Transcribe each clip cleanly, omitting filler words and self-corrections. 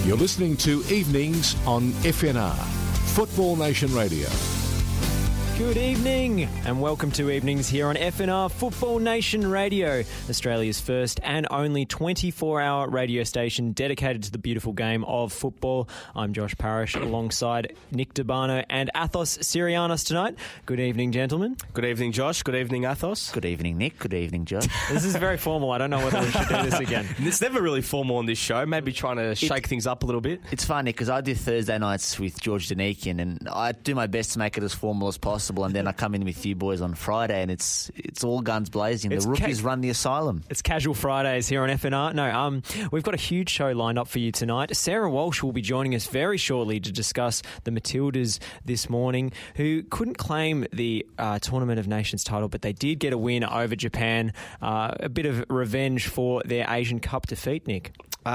You're listening to Evenings on FNR, Football Nation Radio. Good evening and welcome to Evenings here on FNR Football Nation Radio, Australia's first and only 24-hour radio station dedicated to the beautiful game of football. I'm Josh Parrish alongside Nick Debano and Athos Sirianos tonight. Good evening, gentlemen. Good evening, Josh. Good evening, Athos. Good evening, Nick. Good evening, Josh. This is very formal. I don't know whether we should do this again. It's never really formal on this show. Maybe trying to shake things up a little bit. It's funny because I do Thursday nights with George Danikian and I do my best to make it as formal as possible, and then I come in with you boys on Friday and it's all guns blazing. The rookies run the asylum. It's Casual Fridays here on FNR. No, we've got a huge show lined up for you tonight. Sarah Walsh will be joining us very shortly to discuss the Matildas this morning, who couldn't claim the Tournament of Nations title, but they did get a win over Japan. A bit of revenge for their Asian Cup defeat, Nick.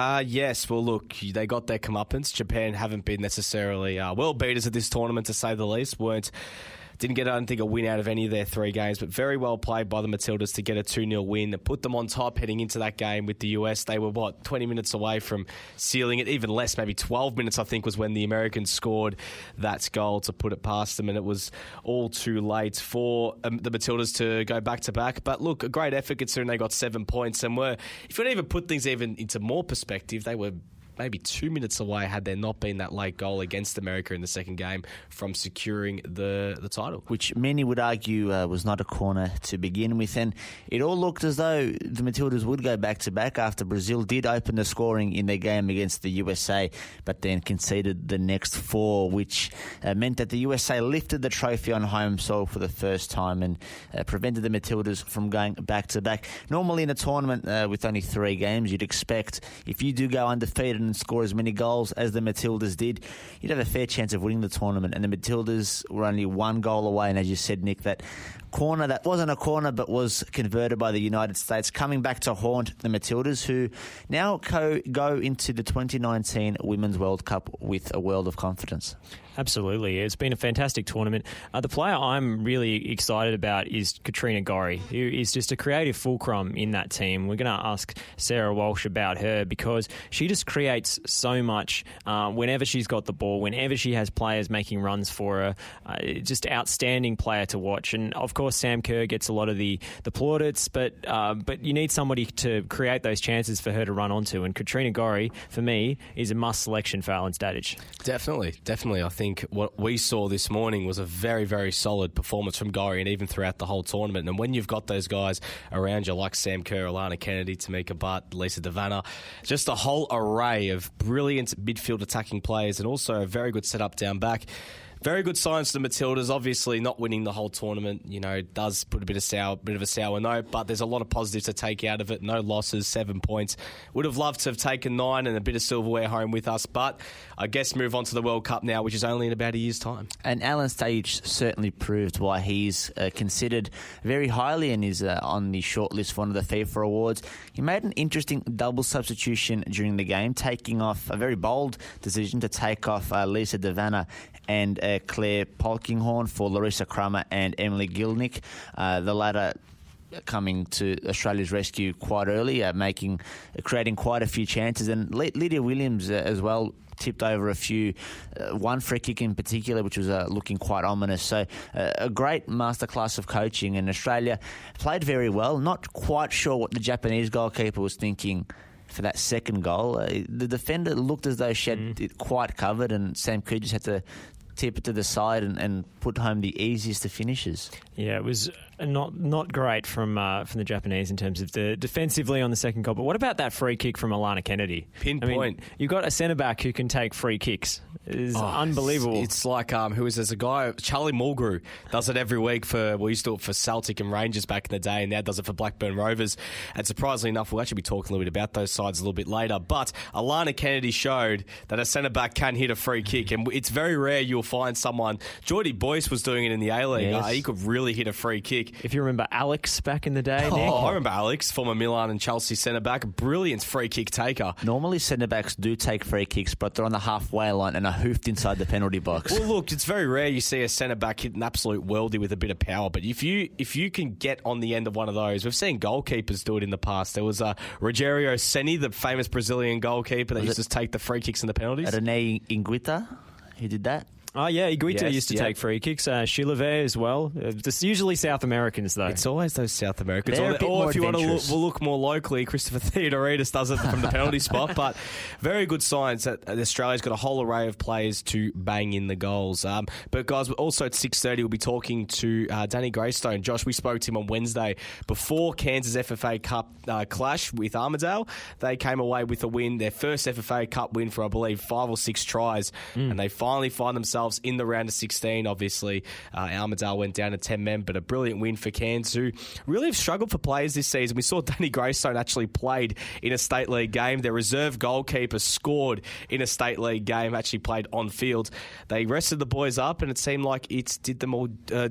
Yes, well, look, they got their comeuppance. Japan haven't been necessarily world beaters at this tournament, to say the least. Didn't get, I don't think, a win out of any of their three games, but very well played by the Matildas to get a 2-0 win that put them on top heading into that game with the US. They were, 20 minutes away from sealing it, even less, maybe 12 minutes, I think, was when the Americans scored that goal to put it past them, and it was all too late for the Matildas to go back-to-back. But look, a great effort considering they got 7 points, and if you want to even put things even into more perspective, they were maybe 2 minutes away, had there not been that late goal against America in the second game, from securing the title. Which many would argue was not a corner to begin with. And it all looked as though the Matildas would go back-to-back after Brazil did open the scoring in their game against the USA, but then conceded the next 4, which meant that the USA lifted the trophy on home soil for the first time and prevented the Matildas from going back-to-back. Normally in a tournament with only 3 games, you'd expect if you do go undefeated and score as many goals as the Matildas did, you'd have a fair chance of winning the tournament. And the Matildas were only 1 goal away. And as you said, Nick, that corner that wasn't a corner but was converted by the United States, coming back to haunt the Matildas, who now go into the 2019 Women's World Cup with a world of confidence. Absolutely. It's been a fantastic tournament. The player I'm really excited about is Katrina Gorry, who is just a creative fulcrum in that team. We're going to ask Sarah Walsh about her because she just creates so much whenever she's got the ball, whenever she has players making runs for her. Just outstanding player to watch. And, of course, Sam Kerr gets a lot of the plaudits, but you need somebody to create those chances for her to run onto. And Katrina Gorry, for me, is a must selection for Alan Stadich. Definitely. I think what we saw this morning was a very, very solid performance from Gorry, and even throughout the whole tournament. And when you've got those guys around you like Sam Kerr, Alana Kennedy, Tamika Butt, Lisa Devanna, just a whole array of brilliant midfield attacking players, and also a very good setup down back. Very good signs to the Matildas. Obviously, not winning the whole tournament, does put a bit of a sour note, but there's a lot of positives to take out of it. No losses, 7 points. Would have loved to have taken 9 and a bit of silverware home with us, but I guess move on to the World Cup now, which is only in about a year's time. And Alan Stadich certainly proved why he's considered very highly and is on the shortlist for one of the FIFA awards. He made an interesting double substitution during the game, taking off a very bold decision to take off Lisa Devanna and Claire Polkinghorne for Larissa Cramer and Emily Gilnick. The latter coming to Australia's rescue quite early, creating quite a few chances. And Lydia Williams as well tipped over a few, one free kick in particular, which was looking quite ominous. So a great masterclass of coaching, and Australia played very well. Not quite sure what the Japanese goalkeeper was thinking for that second goal. The defender looked as though she had it quite covered, and Sam Kerr just had to tip it to the side and put home the easiest of finishes. Yeah, it was not great from the Japanese in terms of the defensively on the second goal. But what about that free kick from Alana Kennedy? Pinpoint. I mean, you've got a centre-back who can take free kicks. It is unbelievable. It's like, there's a guy, Charlie Mulgrew, does it every week we used to do it for Celtic and Rangers back in the day, and now does it for Blackburn Rovers. And surprisingly enough, we'll actually be talking a little bit about those sides a little bit later. But Alana Kennedy showed that a centre-back can hit a free kick, and it's very rare you'll find someone. Geordie Boyce was doing it in the A-League. Yes. He could really hit a free kick. If you remember Alex back in the day, Nick. I remember Alex, former Milan and Chelsea centre-back, brilliant free kick taker. Normally centre-backs do take free kicks, but they're on the halfway line and are hoofed inside the penalty box. Well, look, it's very rare you see a centre-back hit an absolute worldie with a bit of power, but if you can get on the end of one of those, we've seen goalkeepers do it in the past. There was Rogério Ceni, the famous Brazilian goalkeeper that used to take the free kicks and the penalties. René Higuita, who did that? Oh, yeah, Higuita used to take free kicks. Chilavert as well. It's usually South Americans, though. It's always those South Americans. They're a bit more if you want adventurous. to look more locally, Christopher Theodoridis does it from the penalty spot. But very good signs that Australia's got a whole array of players to bang in the goals. But, guys, also at 6:30, we'll be talking to Danny Greystone. Josh, we spoke to him on Wednesday before Kansas FFA Cup clash with Armidale. They came away with a win, their first FFA Cup win for, I believe, 5 or 6 tries. And they finally find themselves in the round of 16. Obviously, Armidale went down to 10 men, but a brilliant win for Cairns, who really have struggled for players this season. We saw Danny Greystone actually played in a State League game. Their reserve goalkeeper scored in a State League game, actually played on field. They rested the boys up, and it seemed like it did them all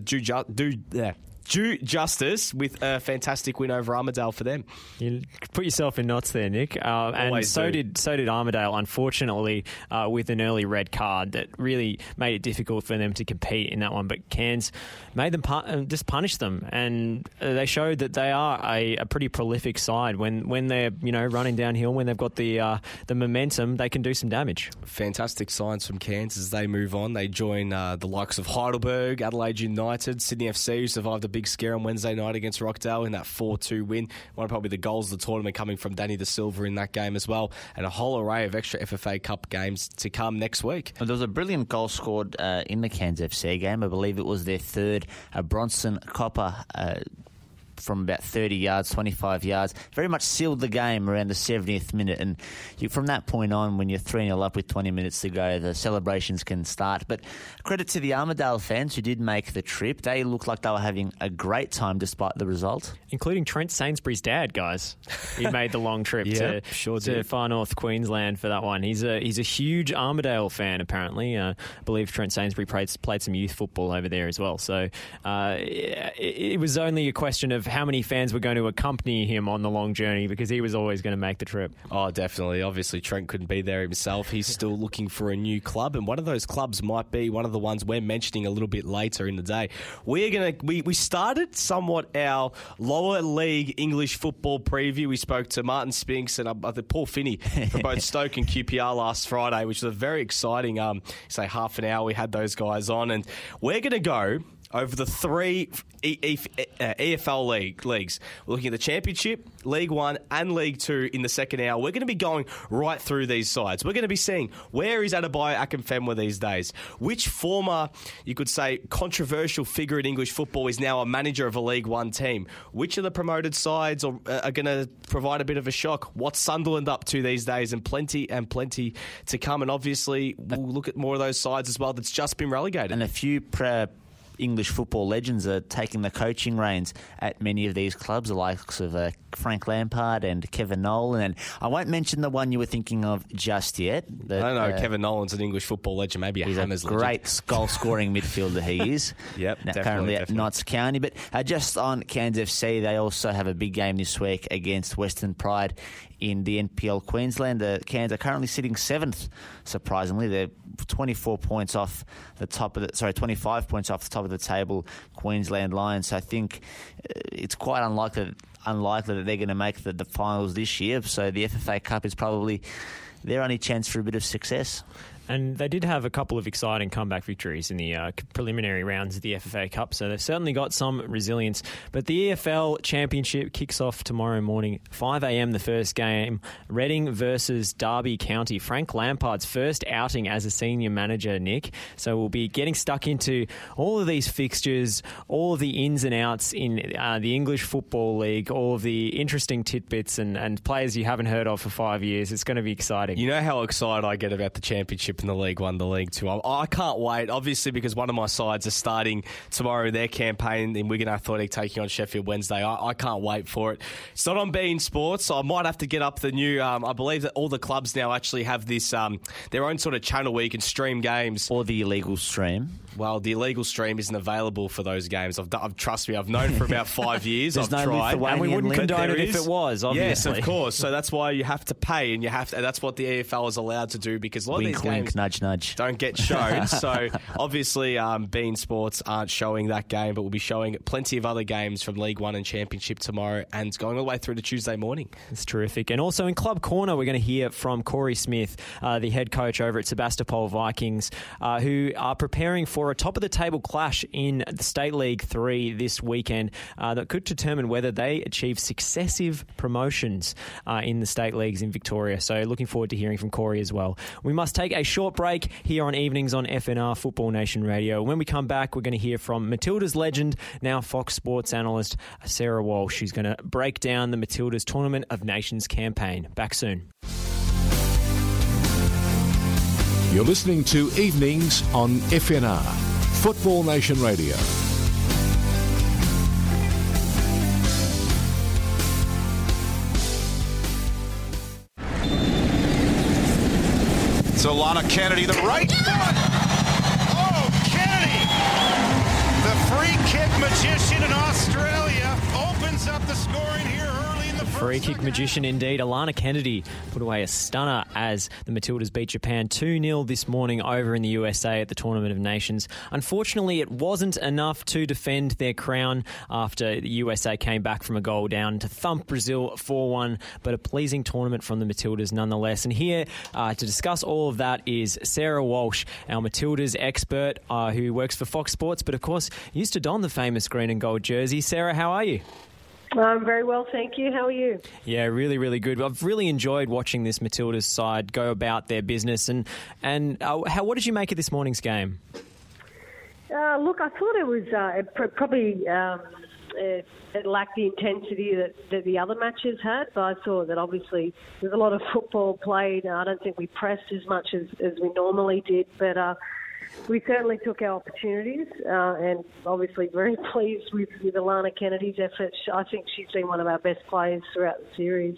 due justice with a fantastic win over Armidale for them. You put yourself in knots there, Nick. And so did Armidale, unfortunately, with an early red card that really made it difficult for them to compete in that one. But Cairns made them just punish them, and they showed that they are a pretty prolific side. When they're running downhill, when they've got the momentum, they can do some damage. Fantastic signs from Cairns as they move on. They join the likes of Heidelberg, Adelaide United, Sydney FC, who survived a big scare on Wednesday night against Rockdale in that 4-2 win. One of probably the goals of the tournament coming from Danny De Silva in that game as well, and a whole array of extra FFA Cup games to come next week. There was a brilliant goal scored in the Cairns FC game. I believe it was their third. Bronson Copper from about 30 yards, 25 yards, very much sealed the game around the 70th minute. And from that point on, when you're 3-0 up with 20 minutes to go, the celebrations can start. But credit to the Armidale fans who did make the trip. They looked like they were having a great time despite the result. Including Trent Sainsbury's dad, guys. He made the long trip to Far North Queensland for that one. He's a huge Armidale fan, apparently. I believe Trent Sainsbury played some youth football over there as well. So it was only a question of how many fans were going to accompany him on the long journey, because he was always going to make the trip. Oh, definitely. Obviously, Trent couldn't be there himself. He's still looking for a new club, and one of those clubs might be one of the ones we're mentioning a little bit later in the day. We started somewhat our lower league English football preview. We spoke to Martin Spinks and Paul Finney from both Stoke and QPR last Friday, which was a very exciting, half an hour we had those guys on, and we're going to go over the 3 EFL leagues. We're looking at the Championship, League 1 and League 2 in the second hour. We're going to be going right through these sides. We're going to be seeing where is Adebayo Akinfenwa these days. Which former, you could say, controversial figure in English football is now a manager of a League 1 team. Which of the promoted sides are going to provide a bit of a shock? What's Sunderland up to these days? And plenty to come. And obviously, we'll look at more of those sides as well that's just been relegated. And a few English football legends are taking the coaching reins at many of these clubs, the likes of Frank Lampard and Kevin Nolan. And I won't mention the one you were thinking of just yet. I don't know. Kevin Nolan's an English football legend, maybe he's Hammers legend. Great goal-scoring midfielder he is. Yep, currently at Notts County. But just on Cairns FC, they also have a big game this week against Western Pride in the NPL Queensland. The Cairns are currently sitting 7th, surprisingly. They're 25 points off the top of the table, Queensland Lions. So I think it's quite unlikely that they're going to make the finals this year. So the FFA Cup is probably their only chance for a bit of success. And they did have a couple of exciting comeback victories in the preliminary rounds of the FFA Cup, so they've certainly got some resilience. But the EFL Championship kicks off tomorrow morning, 5 a.m, the first game, Reading versus Derby County. Frank Lampard's first outing as a senior manager, Nick. So we'll be getting stuck into all of these fixtures, all of the ins and outs in the English Football League, all of the interesting tidbits and players you haven't heard of for 5 years. It's going to be exciting. You know how excited I get about the Championship in the League 1, the League 2. I can't wait, obviously, because one of my sides are starting tomorrow their campaign in Wigan Athletic taking on Sheffield Wednesday. I can't wait for it. It's not on beIN Sports, so I might have to get up the new... I believe that all the clubs now actually have this their own sort of channel where you can stream games. Or the illegal stream. Well, the illegal stream isn't available for those games. Trust me, I've known for about 5 years. I've tried. And we wouldn't condone it if it was, obviously. Yes, of course. So that's why you have to pay, and that's what the EFL is allowed to do, because a lot of these games Wink, nudge, nudge. Don't get shown. So obviously beIN Sports aren't showing that game, but we'll be showing plenty of other games from League One and Championship tomorrow and going all the way through to Tuesday morning. It's terrific. And also in Club Corner, we're going to hear from Corey Smith, the head coach over at Sebastopol Vikings, who are preparing for a top-of-the-table clash in the State League 3 this weekend that could determine whether they achieve successive promotions in the state leagues in Victoria. So looking forward to hearing from Corey as well. We must take a short break here on Evenings on FNR Football Nation Radio. When we come back, we're going to hear from Matilda's legend, now Fox Sports analyst Sarah Walsh, who's going to break down the Matilda's Tournament of Nations campaign. Back soon. You're listening to Evenings on FNR Football Nation Radio. So Lana Kennedy, the right foot. Oh, Kennedy! The free kick magician in Australia opens up the scoring here early in the first. Free kick magician indeed. Alana Kennedy put away a stunner as the Matildas beat Japan 2-0 this morning over in the USA at the Tournament of Nations. Unfortunately, it wasn't enough to defend their crown after the USA came back from a goal down to thump Brazil 4-1, but a pleasing tournament from the Matildas nonetheless. And here to discuss all of that is Sarah Walsh, our Matildas expert who works for Fox Sports, but of course used to don the famous green and gold jersey. Sarah, how are you? I'm very well, thank you. How are you? Yeah, really, really good. I've really enjoyed watching this Matildas side go about their business. And what did you make of this morning's game? Look, I thought it was probably it lacked the intensity that the other matches had. But I thought that obviously there's a lot of football played. I don't think we pressed as much as we normally did, but we certainly took our opportunities, and obviously very pleased with Alana Kennedy's efforts. I think she's been one of our best players throughout the series.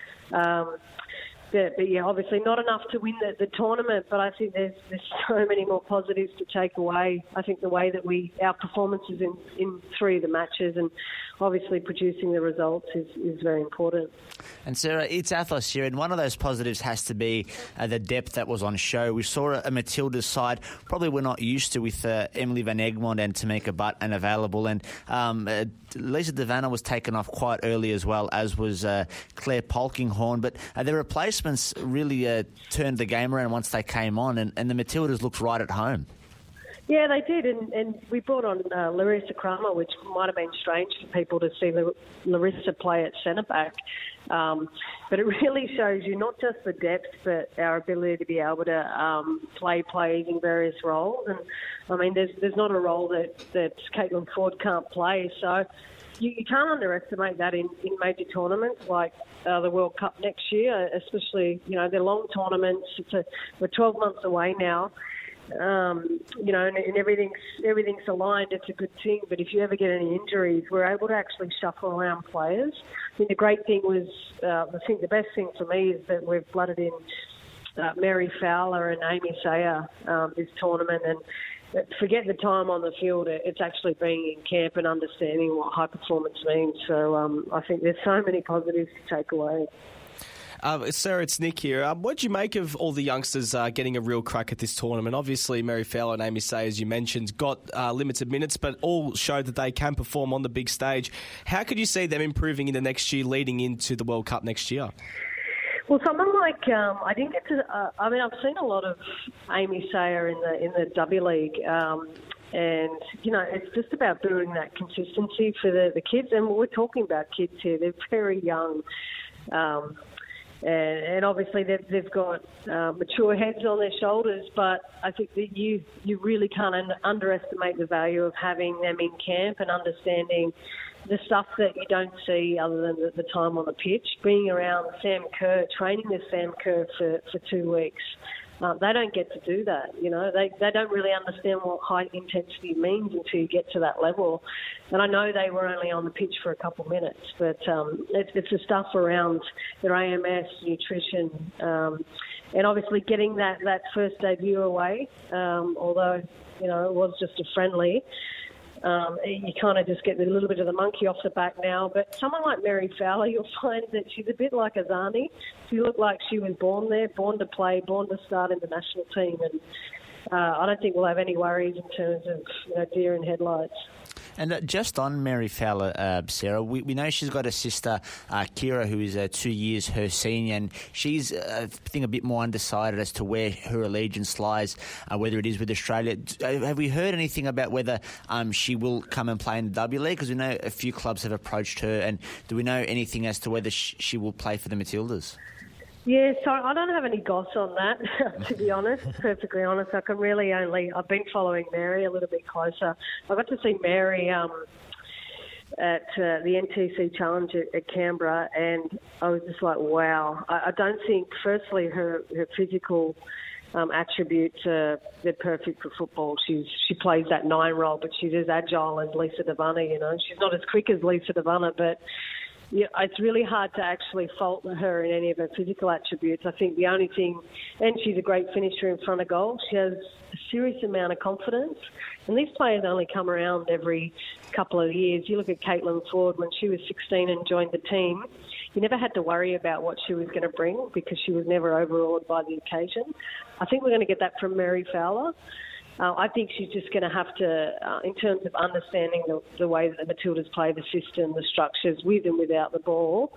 But yeah, obviously not enough to win the tournament, but I think there's so many more positives to take away. I think the way that our performances in three of the matches and obviously producing the results is very important. And Sarah, it's Athos here, and one of those positives has to be the depth that was on show. We saw a Matilda's side probably we're not used to with Emily Van Egmond and Tamika Butt unavailable, and Lisa Devanna was taken off quite early as well, as was Claire Polkinghorn, but their replacements really turned the game around once they came on, and the Matildas looked right at home. Yeah, they did, and we brought on Larissa Kramer, which might have been strange for people to see Larissa play at centre-back. But it really shows you not just the depth, but our ability to be able to play players in various roles. And, I mean, there's not a role that Caitlin Ford can't play. So you can't underestimate that in major tournaments like the World Cup next year, especially, they're long tournaments. We're 12 months away now. And everything's aligned. It's a good thing. But if you ever get any injuries, we're able to actually shuffle around players. I think the great thing was, the best thing for me is that we've blooded in Mary Fowler and Amy Sayer this tournament. And forget the time on the field. It's actually being in camp and understanding what high performance means. So I think there's so many positives to take away. Sarah, it's Nick here. What did you make of all the youngsters getting a real crack at this tournament? Obviously, Mary Fowler and Amy Say, as you mentioned, got limited minutes, but all showed that they can perform on the big stage. How could you see them improving in the next year, leading into the World Cup next year? Well, someone like I didn't get to. I've seen a lot of Amy Sayer in the W League. And, it's just about building that consistency for the kids. And we're talking about kids here. They're very young. And obviously they've got mature heads on their shoulders, but I think that you really can't underestimate the value of having them in camp and understanding the stuff that you don't see other than the time on the pitch. Being around Sam Kerr, training with Sam Kerr for 2 weeks. They don't get to do that, They don't really understand what high intensity means until you get to that level. And I know they were only on the pitch for a couple of minutes, but it's the stuff around their AMS, nutrition, and obviously getting that first debut away, although, it was just a friendly. You kind of just get a little bit of the monkey off the back now. But someone like Mary Fowler, you'll find that she's a bit like Azani. She looked like she was born there, born to play, born to start in the national team. And I don't think we'll have any worries in terms of deer in headlights. And just on Mary Fowler, Sarah, we know she's got a sister, Kira, who is 2 years her senior, and she's, I think, a bit more undecided as to where her allegiance lies, whether it is with Australia. Have we heard anything about whether she will come and play in the W League? Because we know a few clubs have approached her, and do we know anything as to whether she will play for the Matildas? Yeah, so I don't have any goss on that, to be honest, perfectly honest. I've been following Mary a little bit closer. I got to see Mary at the NTC Challenge at Canberra, and I was just like, wow. I don't think, firstly, her physical attributes they're perfect for football. She plays that 9 role, but she's as agile as Lisa Devanna, She's not as quick as Lisa Devanna, but yeah, it's really hard to actually fault her in any of her physical attributes. I think the only thing, and she's a great finisher in front of goal. She has a serious amount of confidence. And these players only come around every couple of years. You look at Caitlin Ford, when she was 16 and joined the team, you never had to worry about what she was going to bring because she was never overawed by the occasion. I think we're going to get that from Mary Fowler. I think she's just going to have to, in terms of understanding the way that the Matildas play the system, the structures with and without the ball,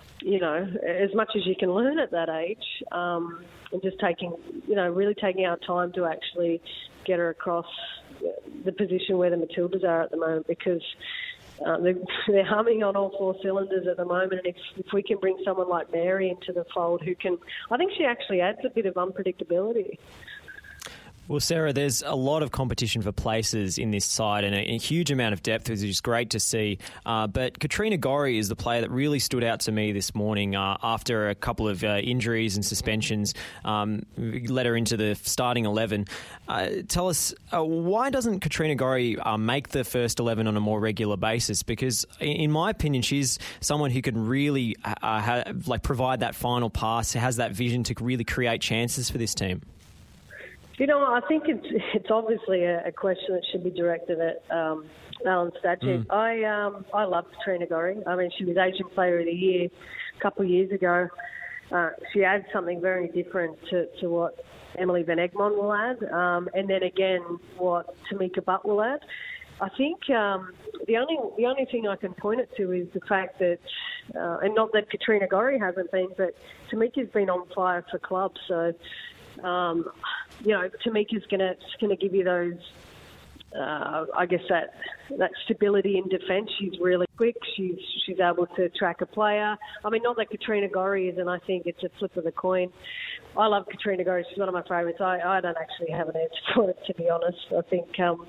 as much as you can learn at that age, and just really taking our time to actually get her across the position where the Matildas are at the moment, because they're humming on all 4 cylinders at the moment. And if we can bring someone like Mary into the fold I think she actually adds a bit of unpredictability. Well, Sarah, there's a lot of competition for places in this side and a huge amount of depth, which is great to see. But Katrina Gorry is the player that really stood out to me this morning after a couple of injuries and suspensions, led her into the starting 11. Tell us, why doesn't Katrina Gorry make the first 11 on a more regular basis? Because, in my opinion, she's someone who can really provide that final pass, has that vision to really create chances for this team. I think it's obviously a question that should be directed at Alan Stadgett. I love Katrina Gorry. I mean, she was Asian Player of the Year a couple of years ago. She adds something very different to what Emily Van Egmond will add, and then again what Tamika Butt will add. I think the only thing I can point it to is the fact that, and not that Katrina Gorry hasn't been, but Tamika's been on fire for clubs, so. Tamika's going to give you those, I guess, that stability in defence. She's really quick. She's able to track a player. I mean, not that Katrina Gorry is, and I think it's a flip of the coin. I love Katrina Gorry. She's one of my favourites. I don't actually have an answer for it, to be honest. I think,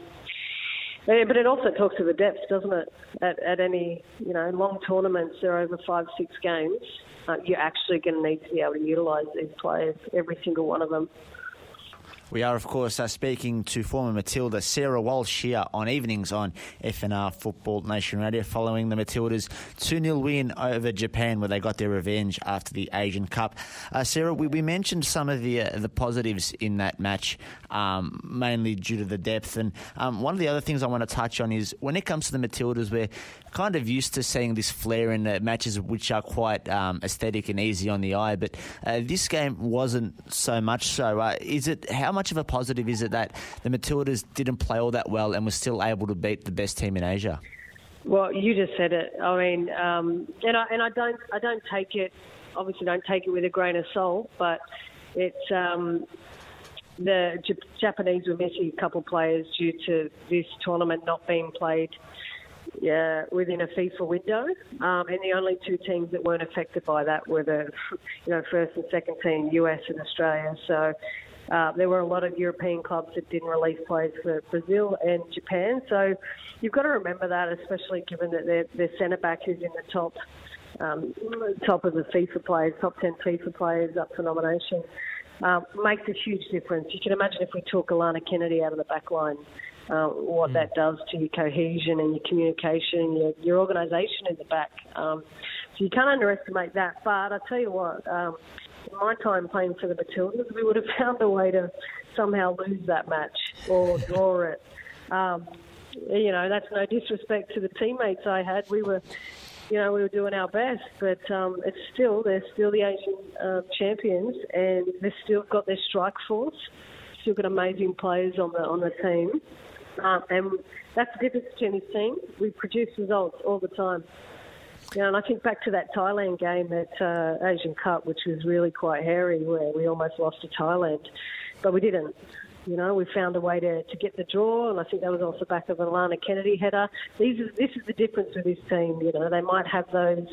but it also talks to the depth, doesn't it? At any, long tournaments, they're over 5-6 games. You're actually going to need to be able to utilise these players, every single one of them. We are, of course, speaking to former Matilda Sarah Walsh here on Evenings on FNR Football Nation Radio, following the Matildas' 2-0 win over Japan, where they got their revenge after the Asian Cup. Sarah, we mentioned some of the positives in that match, mainly due to the depth. And one of the other things I want to touch on is when it comes to the Matildas, we're kind of used to seeing this flair in matches which are quite aesthetic and easy on the eye. But this game wasn't so much so. How much of a positive is it that the Matildas didn't play all that well and were still able to beat the best team in Asia? Well, you just said it. I mean, and I don't take it. Obviously, don't take it with a grain of salt. But it's the Japanese were missing a couple of players due to this tournament not being played within a FIFA window, and the only 2 teams that weren't affected by that were the first and second team, US and Australia. So. There were a lot of European clubs that didn't release players for Brazil and Japan. So you've got to remember that, especially given that their centre-back is in the top of the FIFA players, top 10 FIFA players up for nomination. Makes a huge difference. You can imagine if we took Alana Kennedy out of the back line, what that does to your cohesion and your communication, your organisation in the back. So you can't underestimate that. But I tell you what, in my time playing for the Matildas, we would have found a way to somehow lose that match or draw it. that's no disrespect to the teammates I had. We were doing our best, but they're still the Asian champions, and they've still got their strike force, still got amazing players on the team, and that's the difference between this team. We produce results all the time. And I think back to that Thailand game at Asian Cup, which was really quite hairy, where we almost lost to Thailand, but we didn't. We found a way to get the draw, and I think that was also back of an Alana Kennedy header. This is the difference with this team. They might have those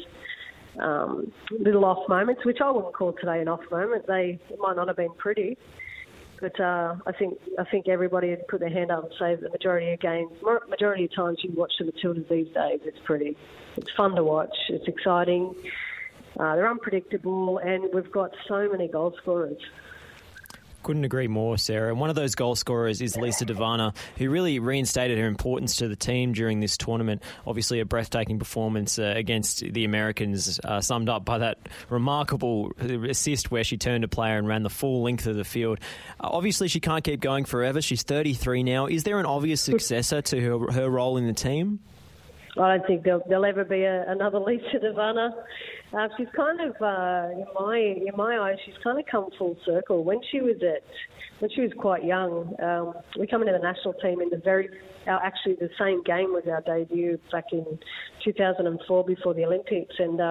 little off moments, which I wouldn't call today an off moment. It might not have been pretty, but I think everybody would put their hand up and say that the majority of times you watch the Matildas these days, it's pretty. It's fun to watch. It's exciting. They're unpredictable, and we've got so many goal scorers. Couldn't agree more, Sarah. And one of those goal scorers is Lisa Devana, who really reinstated her importance to the team during this tournament. Obviously, a breathtaking performance against the Americans, summed up by that remarkable assist where she turned a player and ran the full length of the field. Obviously, she can't keep going forever. She's 33 now. Is there an obvious successor to her role in the team? I don't think there'll ever be another Lisa Devana. She's kind of, in my eyes, she's kind of come full circle. When she was quite young, we come into the national team in actually the same game was our debut back in 2004 before the Olympics, and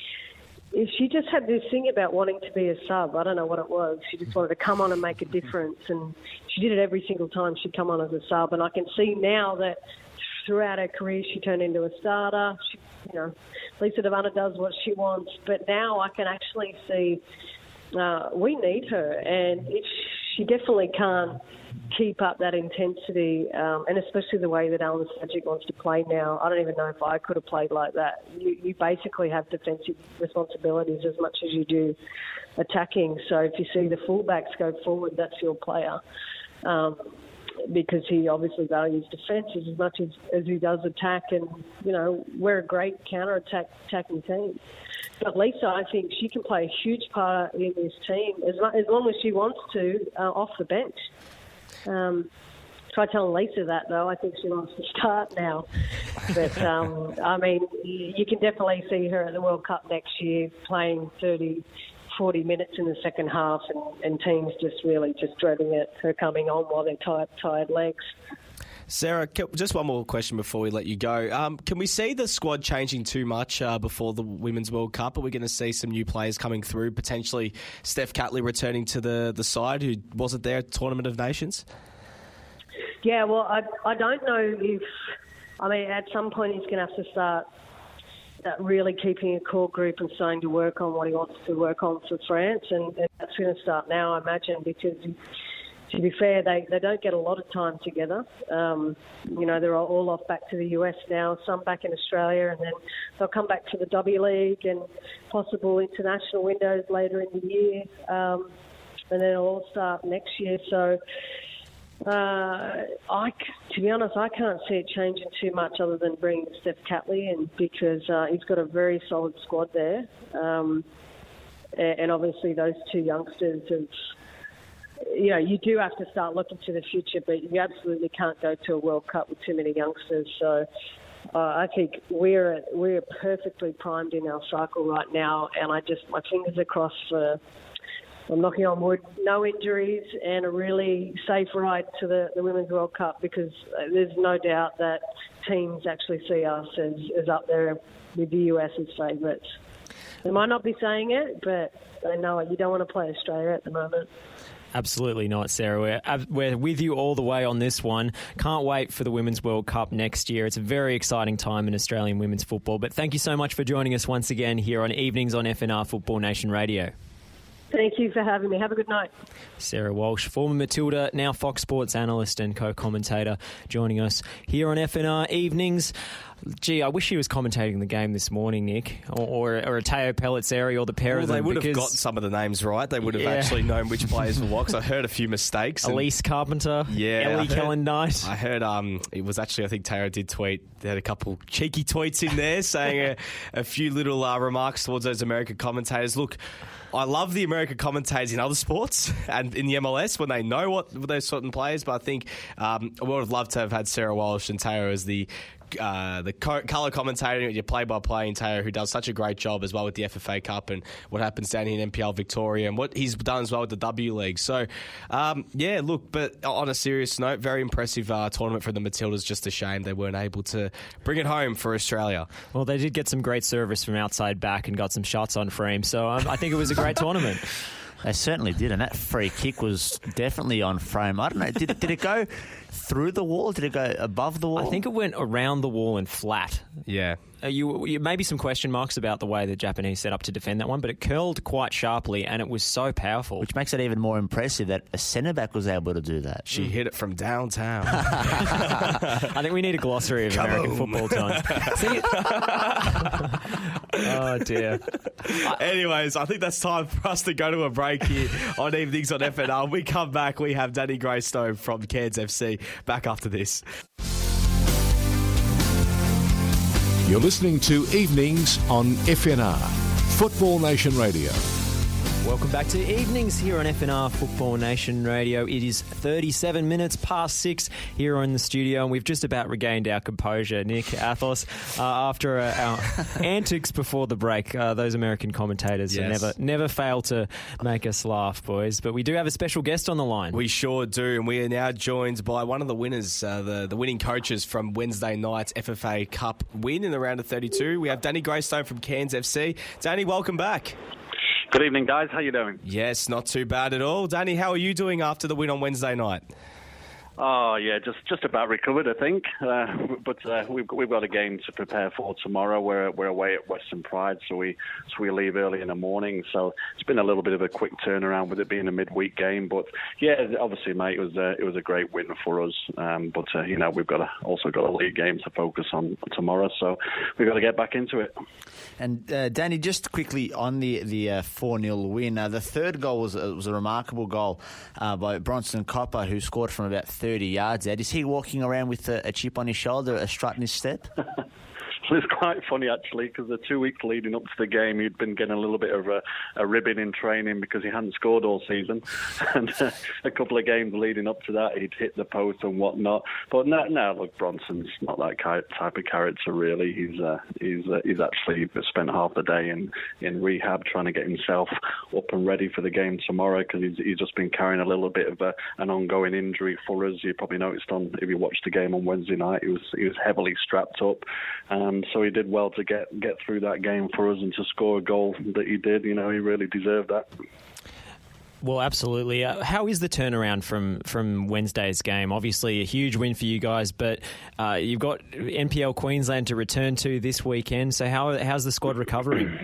she just had this thing about wanting to be a sub. I don't know what it was. She just wanted to come on and make a difference, and she did it every single time she'd come on as a sub. And I can see now that throughout her career, she turned into a starter. Lisa Devana does what she wants, but now I can actually see we need her, and she definitely can't keep up that intensity, and especially the way that Alan Sajic wants to play now. I don't even know if I could have played like that. You basically have defensive responsibilities as much as you do attacking. So if you see the fullbacks go forward, that's your player. Because he obviously values defence as much as he does attack, and we're a great counter-attacking team. But Lisa, I think she can play a huge part in this team as long as she wants to off the bench. Try telling Lisa that, though. I think she wants to start now. But you can definitely see her at the World Cup next year playing 40 minutes in the second half, and teams just dreading it, her coming on while they're tired legs. Sarah, just one more question before we let you go. Can we see the squad changing too much before the Women's World Cup? Are we going to see some new players coming through, potentially Steph Catley returning to the side who wasn't there at the Tournament of Nations? Yeah, well, I don't know if... at some point he's going to have to start really keeping a core group and starting to work on what he wants to work on for France, and that's going to start now, I imagine, because to be fair, they don't get a lot of time together. They're all off back to the US now, some back in Australia, and then they'll come back to the W League and possible international windows later in the year, and then it'll all start next year. So to be honest, I can't see it changing too much other than bringing Steph Catley in, because he's got a very solid squad there. And obviously those two youngsters you do have to start looking to the future, but you absolutely can't go to a World Cup with too many youngsters. So I think we're perfectly primed in our cycle right now, and my fingers are crossed for... I'm knocking on wood, no injuries, and a really safe ride to the Women's World Cup, because there's no doubt that teams actually see us as up there with the US as favourites. They might not be saying it, but they know it. You don't want to play Australia at the moment. Absolutely not, Sarah. We're with you all the way on this one. Can't wait for the Women's World Cup next year. It's a very exciting time in Australian women's football. But thank you so much for joining us once again here on Evenings on FNR Football Nation Radio. Thank you for having me. Have a good night. Sarah Walsh, former Matilda, now Fox Sports analyst and co-commentator, joining us here on FNR Evenings. Gee, I wish he was commentating the game this morning, Nick, or a Teo Pellizzeri, or the pair of them. They would have got some of the names right. They would have actually known which players were what, 'cause I heard a few mistakes. Elise Carpenter, Ellie Kellen Knight. I heard it was actually, I think Teo did tweet, they had a couple cheeky tweets in there saying a few little remarks towards those American commentators. Look, I love the American commentators in other sports and in the MLS when they know what those certain players, but I think I would have loved to have had Sarah Walsh and Taylor as the colour commentator, your play-by-play, and Taylor, who does such a great job as well with the FFA Cup and what happens down here in NPL Victoria and what he's done as well with the W League. So, but on a serious note, very impressive tournament for the Matildas. Just a shame they weren't able to bring it home for Australia. Well, they did get some great service from outside back and got some shots on frame, so I think it was a great tournament. They certainly did, and that free kick was definitely on frame. I don't know, did it go through the wall? Did it go above the wall? I think it went around the wall and flat. Yeah. You maybe some question marks about the way the Japanese set up to defend that one, but it curled quite sharply and it was so powerful. Which makes it even more impressive that a centre-back was able to do that. She hit it from downtown. I think we need a glossary of American football time. Oh, dear. Anyways, I think that's time for us to go to a break here on Evenings on FNR. When we come back, we have Danny Greystone from Cairns FC back after this. You're listening to Evenings on FNR, Football Nation Radio. Welcome back to Evenings here on FNR Football Nation Radio. It is 37 minutes past 6 here in the studio, and we've just about regained our composure, Nick, Athos, after our antics before the break. Those American commentators never fail to make us laugh, boys. But we do have a special guest on the line. We sure do, and we are now joined by one of the winners, the winning coaches from Wednesday night's FFA Cup win in the round of 32. We have Danny Greystone from Cairns FC. Danny, welcome back. Good evening, guys. How you doing? Yes, not too bad at all. Danny, how are you doing after the win on Wednesday night? Oh, yeah, just about recovered, I think. But we've got a game to prepare for tomorrow. We're away at Western Pride, so we leave early in the morning. So it's been a little bit of a quick turnaround with it being a midweek game. But yeah, obviously, mate, it was a great win for us. We've also got a league game to focus on tomorrow, so we've got to get back into it. And Danny, just quickly on the 4-0 win, the third goal was a remarkable goal by Bronson Copper, who scored from about 30 yards out. Is he walking around with a chip on his shoulder, a strut in his step? It's quite funny, actually, because the 2 weeks leading up to the game, he'd been getting a little bit of a ribbon in training because he hadn't scored all season. And a couple of games leading up to that, he'd hit the post and whatnot. But no, look, Bronson's not that type of character, really. He's actually spent half the day in rehab trying to get himself up and ready for the game tomorrow because he's just been carrying a little bit of an ongoing injury for us. You probably noticed if you watched the game on Wednesday night, he was heavily strapped up. So he did well to get through that game for us and to score a goal that he did. You know, he really deserved that. Well, absolutely. How is the turnaround from Wednesday's game? Obviously, a huge win for you guys, but you've got NPL Queensland to return to this weekend. So how's the squad recovering?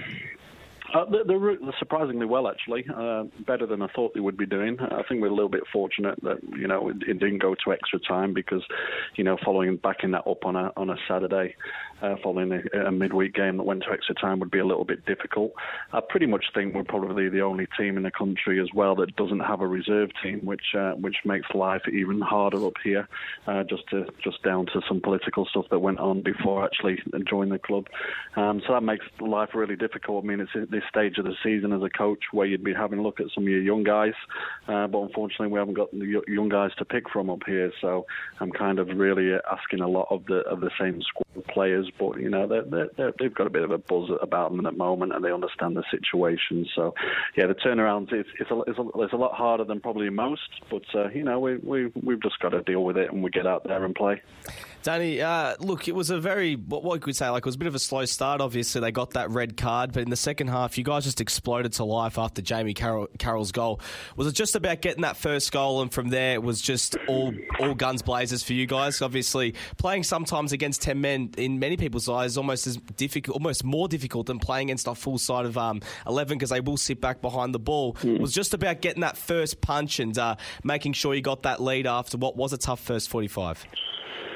They're surprisingly well, actually. Better than I thought they would be doing. I think we're a little bit fortunate that, it didn't go to extra time because, following backing that up on a Saturday, following a midweek game that went to extra time would be a little bit difficult. I pretty much think we're probably the only team in the country as well that doesn't have a reserve team, which makes life even harder up here, just down to some political stuff that went on before actually joining the club. So that makes life really difficult. I mean, it's at this stage of the season as a coach where you'd be having a look at some of your young guys, but unfortunately we haven't got the young guys to pick from up here. So I'm kind of really asking a lot of the same squad players, but they've got a bit of a buzz about them at the moment, and they understand the situation. So yeah, the turnaround it's a lot harder than probably most, but we've just got to deal with it and we get out there and play. Danny, look, it was a very, what we could say, it was a bit of a slow start. Obviously, they got that red card, but in the second half, you guys just exploded to life after Jamie Carroll's goal. Was it just about getting that first goal, and from there, it was just all guns blazers for you guys? Obviously, playing sometimes against 10 men, in many people's eyes, is almost more difficult than playing against a full side of 11 because they will sit back behind the ball. It was just about getting that first punch and making sure you got that lead after what was a tough first 45.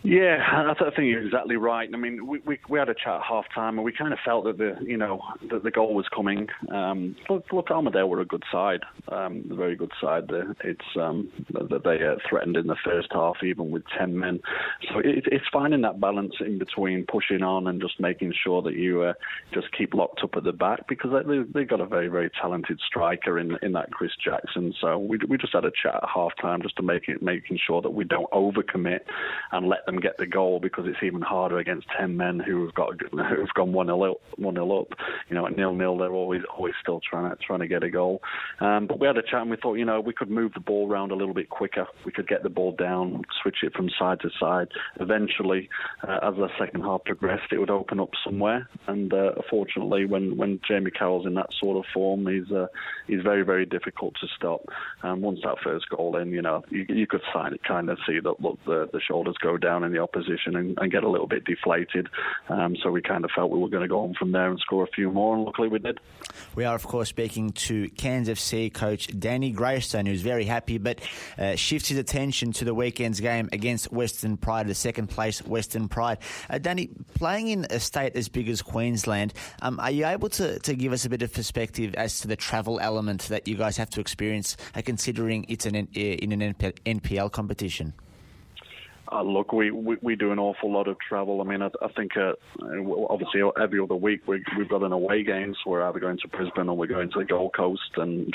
Yeah, I think you're exactly right. I mean, we had a chat at half time, and we kind of felt that the goal was coming. Look, Armadale were a good side, a very good side. It's that they threatened in the first half, even with 10 men. So it's finding that balance in between pushing on and just making sure that you just keep locked up at the back, because they've got a very, very talented striker in that Chris Jackson. So we just had a chat at half time just to making sure that we don't overcommit and let them get the goal, because it's even harder against 10 men who've gone 1-0 up. At 0-0, they're always still trying to get a goal. But we had a chat and we thought, we could move the ball around a little bit quicker. We could get the ball down, switch it from side to side. Eventually, as the second half progressed, it would open up somewhere. And fortunately, when Jamie Carroll's in that sort of form, he's very, very difficult to stop. Once that first goal in, you could kind of see that the shoulders go down in the opposition and get a little bit deflated. So we kind of felt we were going to go on from there and score a few more, and luckily we did. We are, of course, speaking to Cairns FC coach Danny Greystone, who's very happy, but shifts his attention to the weekend's game against Western Pride, the second place Western Pride. Danny, playing in a state as big as Queensland, are you able to give us a bit of perspective as to the travel element that you guys have to experience, considering it's in an NPL competition? Look, we do an awful lot of travel. I mean, I think obviously every other week we've got an away game, so we're either going to Brisbane or we're going to the Gold Coast, and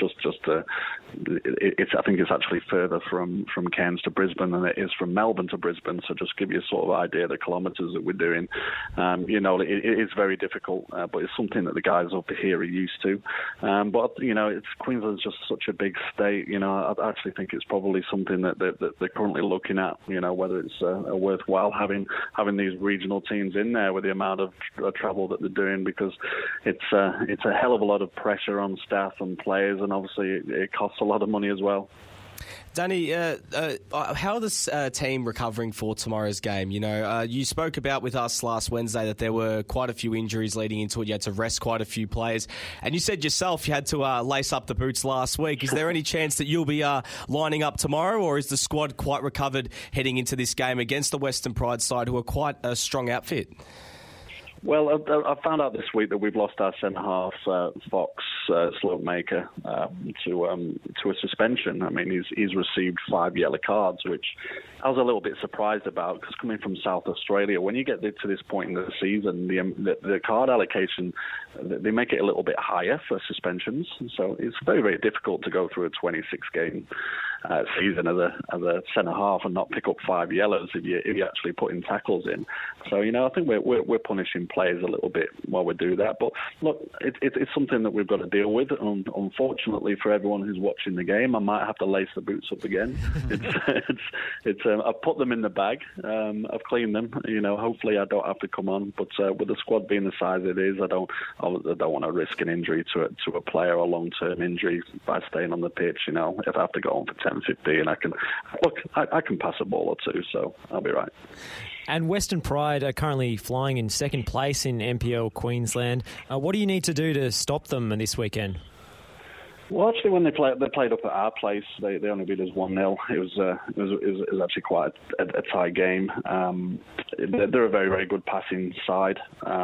I think it's actually further from Cairns to Brisbane than it is from Melbourne to Brisbane. So just give you a sort of idea of the kilometres that we're doing. It is very difficult, but it's something that the guys up here are used to. But Queensland's just such a big state. I actually think it's probably something that they're currently looking at. Whether it's worthwhile having these regional teams in there with the amount of travel that they're doing, because it's a hell of a lot of pressure on staff and players, and obviously it costs a lot of money as well. Danny, how are this team recovering for tomorrow's game? You spoke about with us last Wednesday that there were quite a few injuries leading into it. You had to rest quite a few players. And you said yourself you had to lace up the boots last week. Is there any chance that you'll be lining up tomorrow, or is the squad quite recovered heading into this game against the Western Pride side, who are quite a strong outfit? Well, I found out this week that we've lost our centre-half, Fox Slopemaker, to a suspension. I mean, he's received 5 yellow cards, which I was a little bit surprised about, because coming from South Australia, when you get to this point in the season, the card allocation, they make it a little bit higher for suspensions. So it's very, very difficult to go through a 26-game season as a centre-half and not pick up 5 yellows if you actually put in tackles in. So, I think we're punishing players a little bit while we do that. But look, it's something that we've got to deal with. And unfortunately for everyone who's watching the game, I might have to lace the boots up again. I've put them in the bag. I've cleaned them. Hopefully I don't have to come on. But with the squad being the size it is, I don't want to risk an injury to a player, or long-term injury by staying on the pitch. If I have to go on for 10-15, I can pass a ball or two, so I'll be right. And Western Pride are currently flying in second place in NPL Queensland. What do you need to do to stop them this weekend? Well, actually, when they played up at our place, they only beat us 1-0. It was actually quite a tight game. They're a very, very good passing side.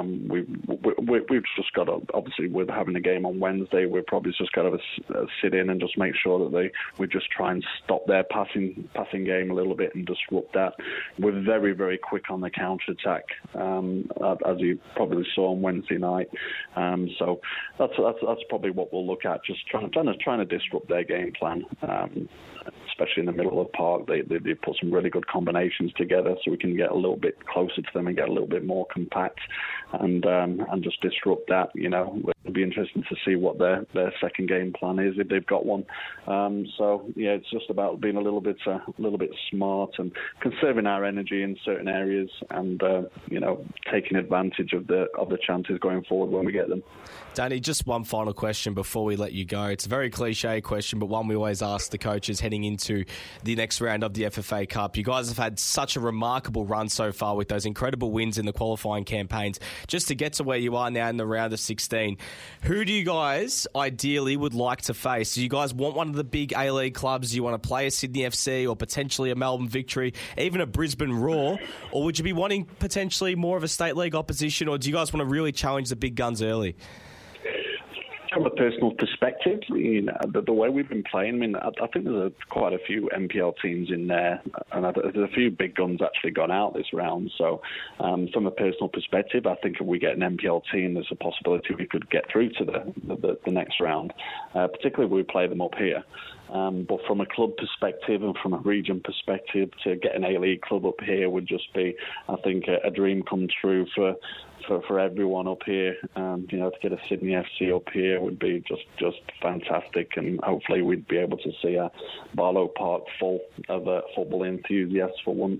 We've just got to, obviously, with having a game on Wednesday, we've probably just got to sit in and just make sure that we just try and stop their passing game a little bit and disrupt that. We're very, very quick on the counter attack, as you probably saw on Wednesday night. So that's probably what we'll look at. Just trying to disrupt their game plan, especially in the middle of the park. They put some really good combinations together, so we can get a little bit closer to them and get a little bit more compact, and just disrupt that. It'll be interesting to see what their second game plan is, if they've got one. So yeah, it's just about being a little bit smart and conserving our energy in certain areas, and taking advantage of the chances going forward when we get them. Danny, just one final question before we let you go. It's a very cliche question, but one we always ask the coaches heading into the next round of the FFA Cup. You guys have had such a remarkable run so far with those incredible wins in the qualifying campaigns. Just to get to where you are now in the round of 16, Who do you guys ideally would like to face? Do you guys want one of the big A-League clubs? Do you want to play a Sydney FC or potentially a Melbourne Victory, even a Brisbane Roar? Or would you be wanting potentially more of a State League opposition, or do you guys want to really challenge the big guns early? From a personal perspective, the way we've been playing, I think there's quite a few NPL teams in there, and there's a few big guns actually gone out this round. So, from a personal perspective, I think if we get an NPL team, there's a possibility we could get through to the next round, particularly if we play them up here. But from a club perspective and from a region perspective, to get an A-League club up here would just be, I think, a dream come true for everyone up here. To get a Sydney FC up here would be just fantastic, and hopefully we'd be able to see a Barlow Park full of football enthusiasts for once.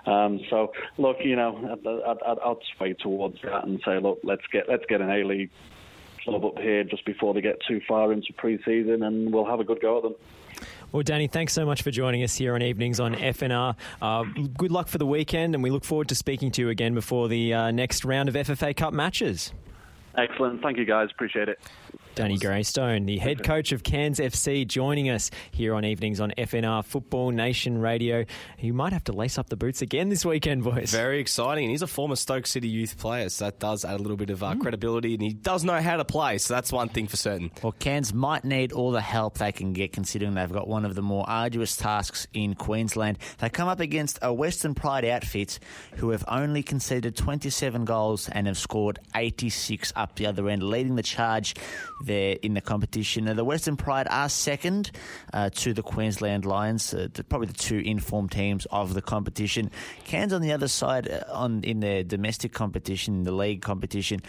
So look, I'd sway towards that and say, look, let's get an A-League club up here just before they get too far into pre-season, and we'll have a good go at them. Well, Danny, thanks so much for joining us here on Evenings on FNR. Good luck for the weekend, and we look forward to speaking to you again before the next round of FFA Cup matches. Excellent. Thank you, guys. Appreciate it. Danny Greystone, the head coach of Cairns FC, joining us here on Evenings on FNR Football Nation Radio. You might have to lace up the boots again this weekend, boys. Very exciting. And he's a former Stoke City youth player, so that does add a little bit of credibility, and he does know how to play, so that's one thing for certain. Well, Cairns might need all the help they can get, considering they've got one of the more arduous tasks in Queensland. They come up against a Western Pride outfit who have only conceded 27 goals and have scored 86 up the other end, leading the charge there in the competition. Now, the Western Pride are second to the Queensland Lions, probably the two informed teams of the competition. Cairns on the other side, in their domestic competition, the league competition,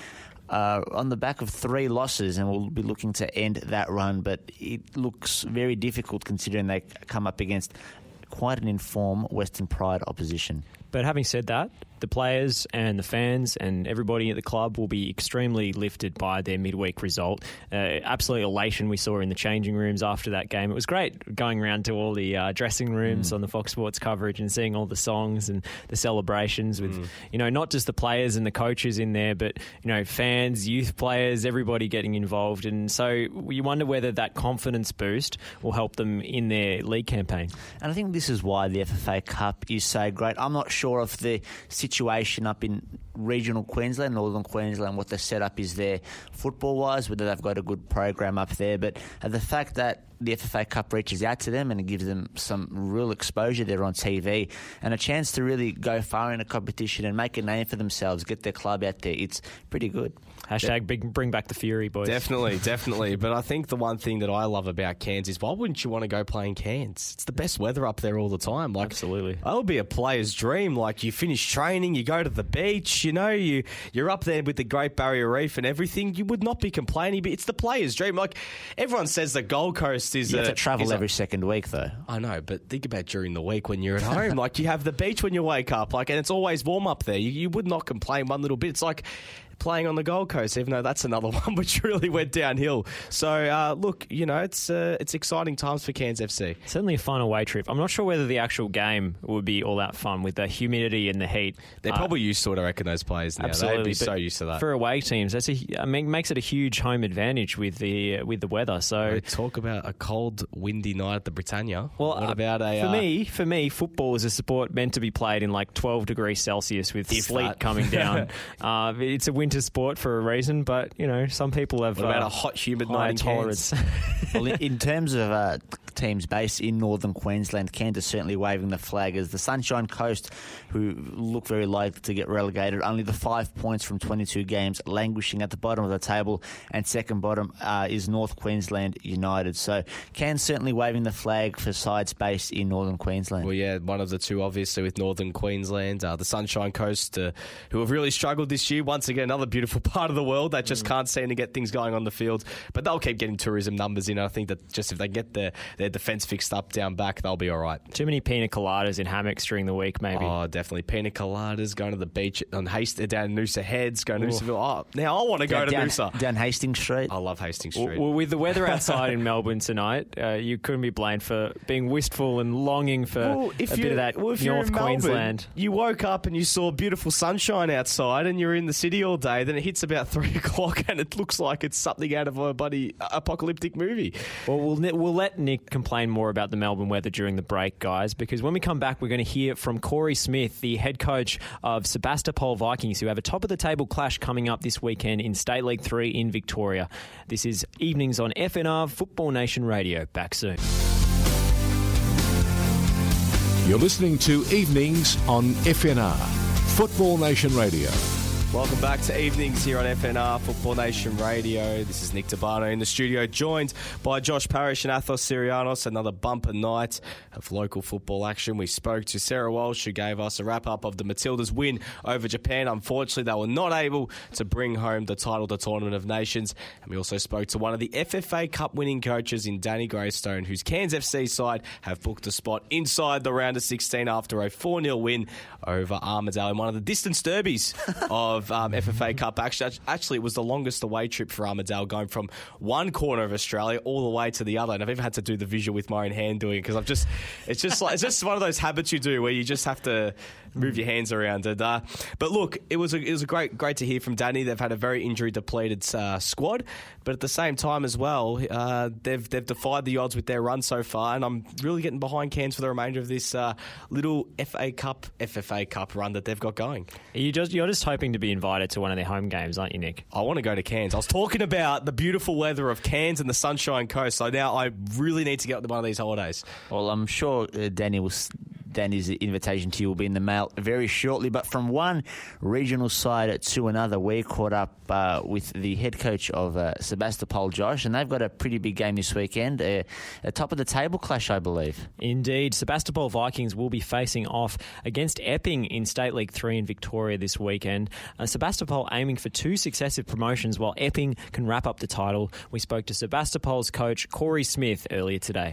on the back of 3 losses, and we'll be looking to end that run, but it looks very difficult considering they come up against quite an informed Western Pride opposition. But having said that, the players and the fans and everybody at the club will be extremely lifted by their midweek result. Absolute elation we saw in the changing rooms after that game. It was great going around to all the dressing rooms on the Fox Sports coverage and seeing all the songs and the celebrations with, not just the players and the coaches in there, but, fans, youth players, everybody getting involved. And so you wonder whether that confidence boost will help them in their league campaign. And I think this is why the FFA Cup is so great. I'm not sure of the situation up in regional Queensland, northern Queensland, what the setup is there football-wise, whether they've got a good program up there. But the fact that the FFA Cup reaches out to them and it gives them some real exposure there on TV and a chance to really go far in a competition and make a name for themselves, get their club out there, it's pretty good. Hashtag bring back the Fury, boys. Definitely. But I think the one thing that I love about Cairns is, why wouldn't you want to go play in Cairns? It's the best weather up there all the time. Absolutely. That would be a player's dream. Like, you finish training, you go to the beach, you're up there with the Great Barrier Reef and everything. You would not be complaining, but it's the player's dream. Like, everyone says the Gold Coast is... You have to travel every second week, though. I know, but think about during the week when you're at home. Like, you have the beach when you wake up, and it's always warm up there. You would not complain one little bit. It's like playing on the Gold Coast, even though that's another one which really went downhill. So, look, it's exciting times for Cairns FC. Certainly a fun away trip. I'm not sure whether the actual game would be all that fun with the humidity and the heat. They're probably used to it, I reckon, those players now. Absolutely. They'd be so used to that. For away teams, makes it a huge home advantage with the weather. So talk about a cold, windy night at the Britannia. Well, what about for me, football is a sport meant to be played in like 12 degrees Celsius with sleet coming down. It's a winter sport for a reason, but some people have. What about a hot, humid night tolerance? Well, in terms of teams based in northern Queensland, Cairns is certainly waving the flag as the Sunshine Coast, who look very likely to get relegated. Only the 5 points from 22 games, languishing at the bottom of the table, and second bottom is North Queensland United. So Cairns certainly waving the flag for sides based in northern Queensland. Well, yeah, one of the two, obviously, with northern Queensland, the Sunshine Coast, who have really struggled this year. Once again, another beautiful part of the world that just can't seem to get things going on the field, but they'll keep getting tourism numbers in. I think that just if they get their their defence fixed up down back, they'll be all right. Too many pina coladas in hammocks during the week, maybe. Oh, definitely. Pina coladas, going to the beach down Noosa Heads, going to Noosaville. Oh, now I want to go to Noosa. Down Hastings Street. I love Hastings Street. Well, with the weather outside in Melbourne tonight, you couldn't be blamed for being wistful and longing for a bit of that North Queensland. You woke up and you saw beautiful sunshine outside and you're in the city all day, then it hits about 3 o'clock and it looks like it's something out of a bloody apocalyptic movie. Well, we'll let Nick complain more about the Melbourne weather during the break, guys, because when we come back, we're going to hear from Corey Smith, the head coach of Sebastopol Vikings, who have a top-of-the-table clash coming up this weekend in State League 3 in Victoria. This is Evenings on FNR Football Nation Radio. Back soon. You're listening to Evenings on FNR Football Nation Radio. Welcome back to Evenings here on FNR Football Nation Radio. This is Nick Tabano in the studio, joined by Josh Parrish and Athos Sirianos. Another bumper night of local football action. We spoke to Sarah Walsh, who gave us a wrap-up of the Matildas' win over Japan. Unfortunately, they were not able to bring home the title to Tournament of Nations. And we also spoke to one of the FFA Cup winning coaches in Danny Greystone, whose Cairns FC side have booked a spot inside the round of 16 after a 4-0 win over Armidale in one of the distance derbies of FFA Cup action. Actually, it was the longest away trip for Armidale, going from one corner of Australia all the way to the other. And I've even had to do the visual with my own hand doing it because it's just one of those habits you do where you just have to move your hands around. And, but look, it was a great to hear from Danny. They've had a very injury depleted squad, but at the same time as well, they've defied the odds with their run so far. And I'm really getting behind Cairns for the remainder of this little FFA Cup run that they've got going. You're just hoping to be invited to one of their home games, aren't you, Nick? I want to go to Cairns. I was talking about the beautiful weather of Cairns and the Sunshine Coast, so now I really need to get one of these holidays. Well, I'm sure Danny's invitation to you will be in the mail very shortly. But from one regional side to another, we caught up with the head coach of Sebastopol, Josh, and they've got a pretty big game this weekend, a top-of-the-table clash, I believe. Indeed. Sebastopol Vikings will be facing off against Epping in State League 3 in Victoria this weekend. Sebastopol aiming for 2 successive promotions while Epping can wrap up the title. We spoke to Sebastopol's coach, Corey Smith, earlier today.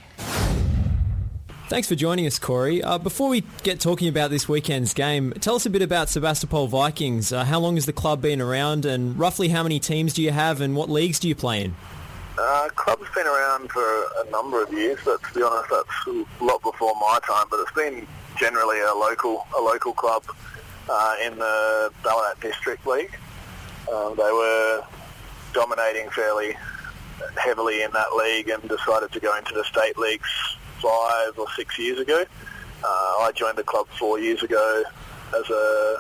Thanks for joining us, Corey. Before we get talking about this weekend's game, tell us a bit about Sebastopol Vikings. How long has the club been around, and roughly how many teams do you have, and what leagues do you play in? Club's been around for a number of years, but to be honest, that's a lot before my time. But it's been generally a local club in the Ballarat District League. They were dominating fairly heavily in that league and decided to go into the state leagues 5 or 6 years ago. I joined the club 4 years ago as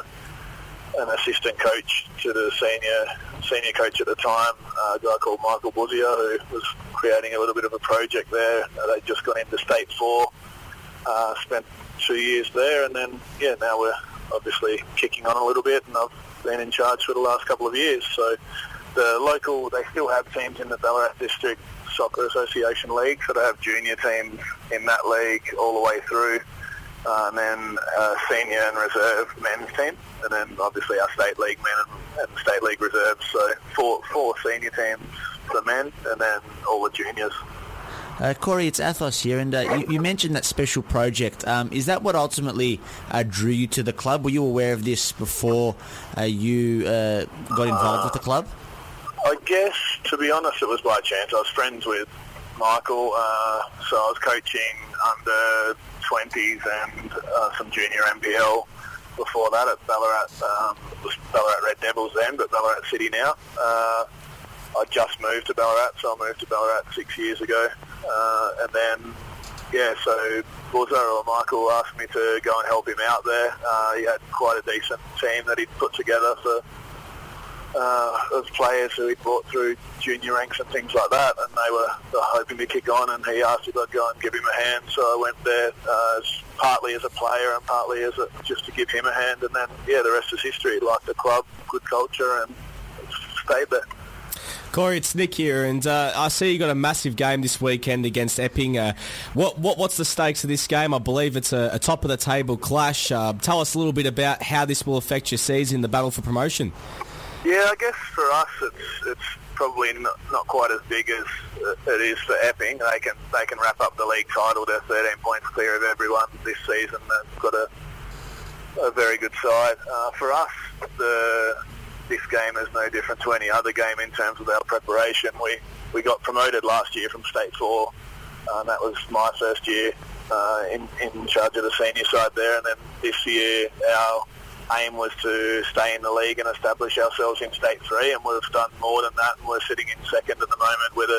an assistant coach to the senior coach at the time, a guy called Michael Buzia, who was creating a little bit of a project there. They'd just gone into State 4, spent 2 years there, and then now we're obviously kicking on a little bit, and I've been in charge for the last couple of years. So they still have teams in the Ballarat District Soccer Association League, so they have junior teams in that league all the way through, and then senior and reserve men's team, and then obviously our state league men and state league reserves. So four senior teams for men, and then all the juniors. Corey, it's Athos here, and you mentioned that special project. Is that what ultimately drew you to the club? Were you aware of this before you got involved with the club? I guess, to be honest, it was by chance. I was friends with Michael, so I was coaching under 20s and some junior NPL before that at Ballarat. It was Ballarat Red Devils then, but Ballarat City now. I just moved to Ballarat, so I moved to Ballarat 6 years ago. And then, so Buzza or Michael asked me to go and help him out there. He had quite a decent team that he'd put together for of players who he brought through junior ranks and things like that, and they were hoping to kick on, and he asked if I'd go and give him a hand, so I went there partly as a player and partly as just to give him a hand, and then the rest is history. Liked the club, good culture, and stayed there. Corey, it's Nick here, and I see you got a massive game this weekend against Epping. What's the stakes of this game? I believe it's a top-of-the-table clash. Tell us a little bit about how this will affect your season, the battle for promotion. Yeah, I guess for us it's probably not quite as big as it is for Epping. They can wrap up the league title. They're 13 points clear of everyone this season. They've got a very good side. For us, this game is no different to any other game in terms of our preparation. We got promoted last year from State 4. That was my first year in charge of the senior side there, and then this year our aim was to stay in the league and establish ourselves in State 3, and we've done more than that, and we're sitting in second at the moment with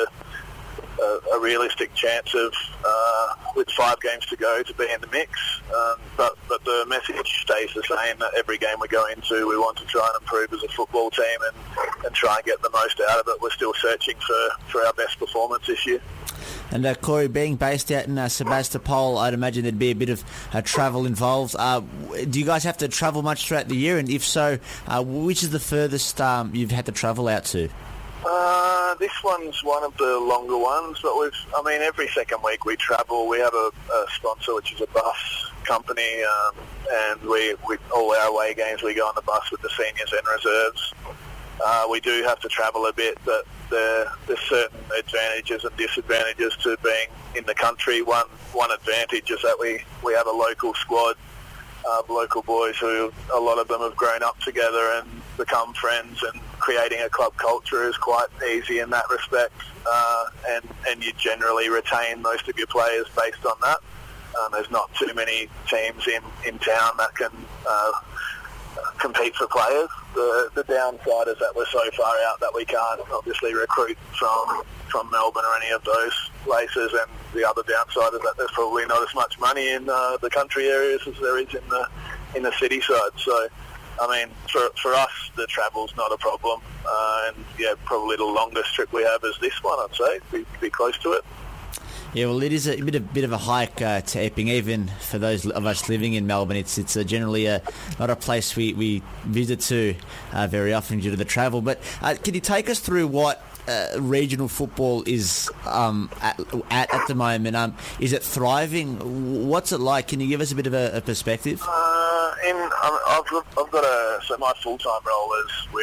a realistic chance of, with 5 games to go, to be in the mix. But the message stays the same, that every game we go into, we want to try and improve as a football team and try and get the most out of it. We're still searching for our best performance this year. And Corey, being based out in Sebastopol, I'd imagine there'd be a bit of travel involved. Do you guys have to travel much throughout the year? And if so, which is the furthest you've had to travel out to? This one's one of the longer ones, but every second week we travel. We have a sponsor, which is a bus company, and we all our away games we go on the bus with the seniors and reserves. We do have to travel a bit, but there's certain advantages and disadvantages to being in the country. One advantage is that we have a local squad, local boys who, a lot of them have grown up together and become friends, and creating a club culture is quite easy in that respect, and you generally retain most of your players based on that. There's not too many teams in town that can compete for players. The downside is that we're so far out that we can't obviously recruit from Melbourne or any of those places, and the other downside is that there's probably not as much money in the country areas as there is in the city side. So for us, the travel's not a problem, and probably the longest trip we have is this one, I'd say. Be close to it. Yeah, well, it is a bit of a hike to Epping, even for those of us living in Melbourne. It's generally not a place we visit to very often due to the travel. But can you take us through what regional football is at the moment? Is it thriving? What's it like? Can you give us a bit of a perspective? I've got so my full-time role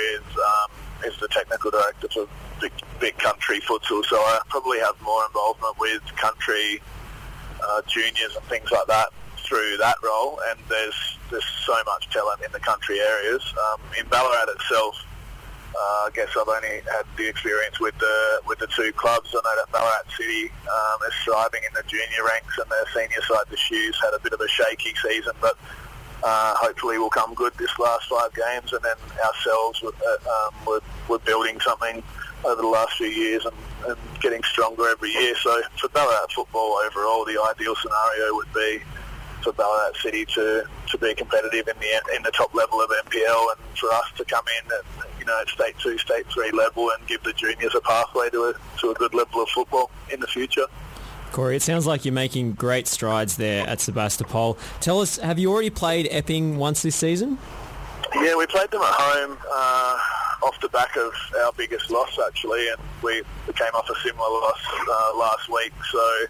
is the technical director for big country futsal, so I probably have more involvement with country juniors and things like that through that role, and there's so much talent in the country areas. In Ballarat itself, I guess I've only had the experience with the 2 clubs. I know that Ballarat City is thriving in the junior ranks, and their senior side, the Shoes, had a bit of a shaky season, but hopefully we'll come good this last 5 games, and then ourselves we're building something over the last few years and getting stronger every year. So for Ballarat football overall, the ideal scenario would be for Ballarat City to be competitive in the top level of NPL, and for us to come in at State 2, State 3 level and give the juniors a pathway to a good level of football in the future. Corey, it sounds like you're making great strides there at Sebastopol. Tell us, have you already played Epping once this season? Yeah, we played them at home off the back of our biggest loss, actually, and we came off a similar loss last week. So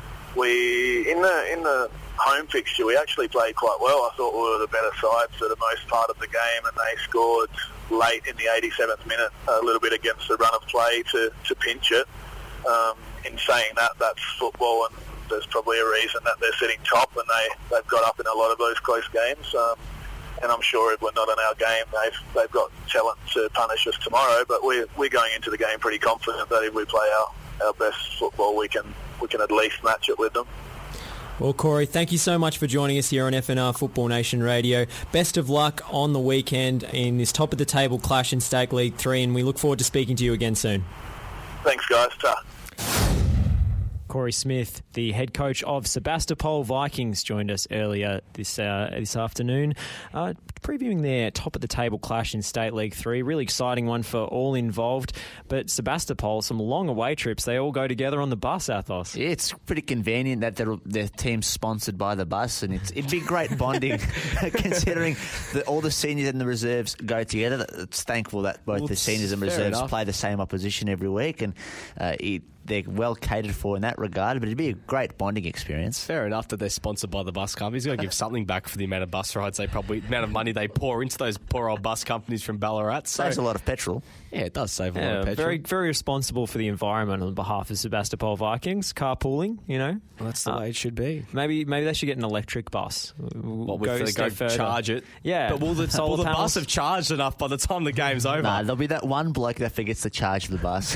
we in the home fixture, we actually played quite well. I thought we were the better side for the most part of the game, and they scored late in the 87th minute, a little bit against the run of play to pinch it. In saying that, that's football, and there's probably a reason that they're sitting top, and they've got up in a lot of those close games. And I'm sure if we're not in our game, they've got talent to punish us tomorrow. But we're going into the game pretty confident that if we play our best football, we can at least match it with them. Well, Corey, thank you so much for joining us here on FNR Football Nation Radio. Best of luck on the weekend in this top-of-the-table clash in State League 3, and we look forward to speaking to you again soon. Thanks, guys. Ta. Corey Smith, the head coach of Sebastopol Vikings, joined us earlier this afternoon, previewing their top-of-the-table clash in State League 3. Really exciting one for all involved. But Sebastopol, some long away trips. They all go together on the bus, Athos. Yeah, it's pretty convenient that their team's sponsored by the bus, and it'd be great bonding considering that all the seniors and the reserves go together. It's thankful that both the seniors and reserves play the same opposition every week, and they're well catered for in that regard, but it'd be a great bonding experience. Fair enough that they're sponsored by the bus company. He's got to give something back for the amount of bus rides amount of money they pour into those poor old bus companies from Ballarat. So, Saves a lot of petrol. Yeah, it does save a lot of petrol. Very, very responsible for the environment on behalf of Sebastopol Vikings. Carpooling, Well, that's the way it should be. Maybe they should get an electric bus. What, go charge it? Yeah. But will the bus have charged enough by the time the game's over? Nah, there'll be that one bloke that forgets to charge the bus.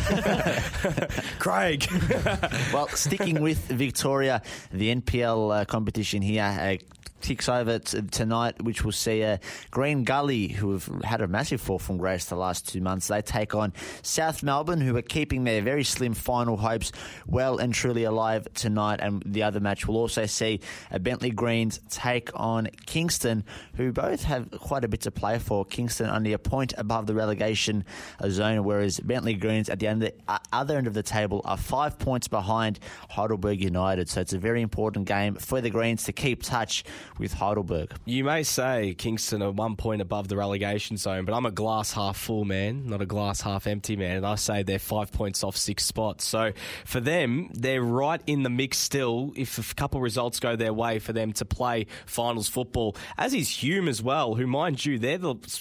Craig. Well, sticking with Victoria, the NPL competition here kicks over tonight, which will see Green Gully, who have had a massive fall from grace the last 2 months. They take on South Melbourne, who are keeping their very slim final hopes well and truly alive tonight. And the other match will also see Bentley Greens take on Kingston, who both have quite a bit to play for. Kingston only a point above the relegation zone, whereas Bentley Greens at the other end of the table are 5 points behind Heidelberg United. So it's a very important game for the Greens to keep touch with Heidelberg. You may say Kingston are 1 point above the relegation zone, but I'm a glass half full man, not a glass half empty man, and I say they're 5 points off 6 spots. So for them, they're right in the mix still, if a couple results go their way, for them to play finals football, as is Hume as well, who, mind you, they're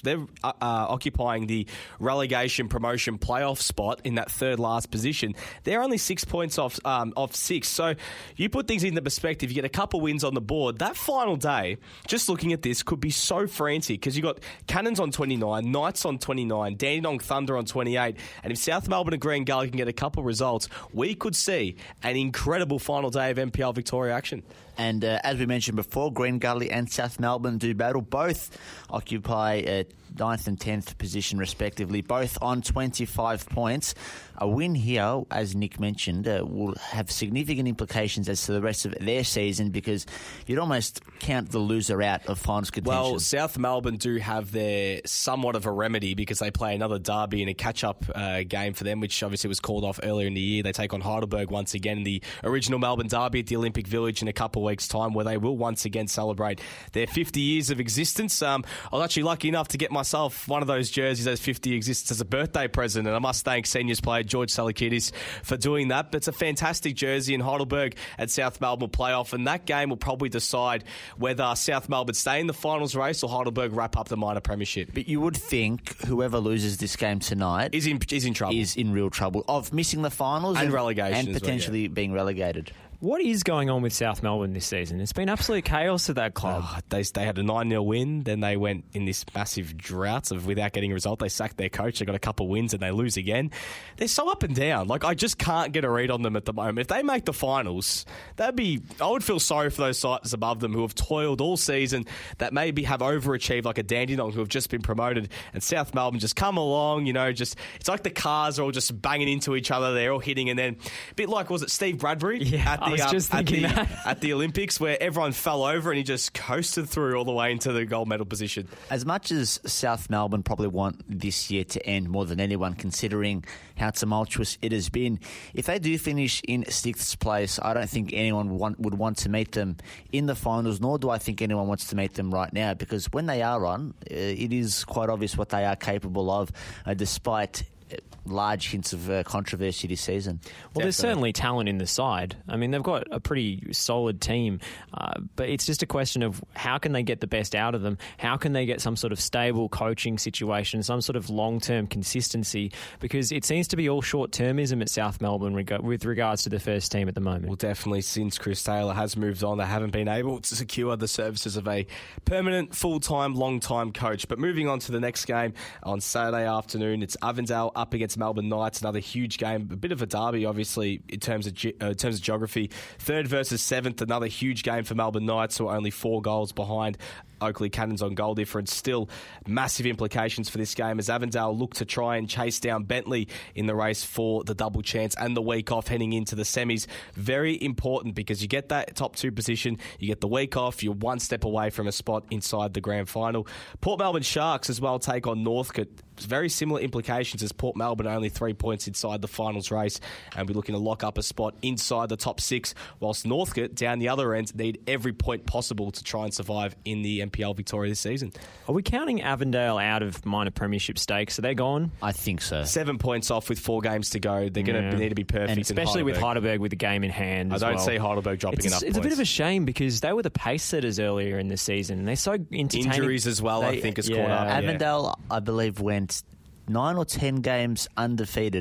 occupying the relegation promotion playoff spot in that third last position. They're only 6 points off 6. So you put things into perspective, you get a couple wins on the board. That final day, just looking at this, could be so frantic because you got Cannons on 29, Knights on 29, Dandenong Thunder on 28, and if South Melbourne and Green Gully can get a couple results, we could see an incredible final day of NPL Victoria action. And as we mentioned before, Green Gully and South Melbourne do battle. Both occupy 9th and 10th position respectively, both on 25 points. A win here, as Nick mentioned, will have significant implications as to the rest of their season, because you'd almost count the loser out of finals contention. Well, South Melbourne do have their somewhat of a remedy because they play another derby in a catch-up game for them, which obviously was called off earlier in the year. They take on Heidelberg once again in the original Melbourne derby at the Olympic Village in a couple of weeks' time, where they will once again celebrate their 50 years of existence. I was actually lucky enough to get myself one of those jerseys, those 50 existence, as a birthday present, and I must thank seniors player George Salakidis for doing that. But it's a fantastic jersey, and Heidelberg and South Melbourne will play off, and that game will probably decide whether South Melbourne stay in the finals race or Heidelberg wrap up the minor premiership. But you would think whoever loses this game tonight is in trouble. Is in real trouble of missing the finals and relegation, and potentially being relegated. What is going on with South Melbourne this season? It's been absolute chaos at that club. They had a 9-0 win, then they went in this massive drought without getting a result. They sacked their coach, they got a couple of wins, and they lose again. They're so up and down. I just can't get a read on them at the moment. If they make the finals, I would feel sorry for those sides above them who have toiled all season, that maybe have overachieved, like a Dandenong who have just been promoted, and South Melbourne just come along, it's like the cars are all just banging into each other, they're all hitting, and then a bit like, was it Steve Bradbury? Yeah, I was just thinking that. At the Olympics, where everyone fell over and he just coasted through all the way into the gold medal position. As much as South Melbourne probably want this year to end more than anyone, considering how tumultuous it has been, if they do finish in 6th place, I don't think anyone would want to meet them in the finals, nor do I think anyone wants to meet them right now, because when they are on, it is quite obvious what they are capable of, despite large hints of controversy this season. Well, there's certainly talent in the side. I mean, they've got a pretty solid team, but it's just a question of how can they get the best out of them? How can they get some sort of stable coaching situation, some sort of long-term consistency? Because it seems to be all short-termism at South Melbourne with regards to the first team at the moment. Well, definitely since Chris Taylor has moved on, they haven't been able to secure the services of a permanent, full-time, long-time coach. But moving on to the next game on Saturday afternoon, it's Avondale up against Melbourne Knights, another huge game, a bit of a derby, obviously, in terms of geography. 3rd versus 7th, another huge game for Melbourne Knights, who are only 4 goals behind Oakley Cannons on goal difference. Still massive implications for this game as Avondale look to try and chase down Bentley in the race for the double chance and the week off heading into the semis. Very important, because you get that top 2 position, you get the week off, you're 1 step away from a spot inside the grand final. Port Melbourne Sharks as well take on Northcote. Very similar implications, as Port Melbourne only 3 points inside the finals race, and we're looking to lock up a spot inside the top 6, whilst Northcote down the other end need every point possible to try and survive in the NPL Victoria this season. Are we counting Avondale out of minor premiership stakes? Are they gone? I think so. 7 points off with 4 games to go. They're going to need to be perfect. And especially with Heidelberg with the game in hand. I don't see Heidelberg dropping enough points. It's a bit of a shame because they were the pace setters earlier in the season. They're so entertaining. Injuries as well, I think, has caught up. Avondale, I believe, went 9 or 10 games undefeated,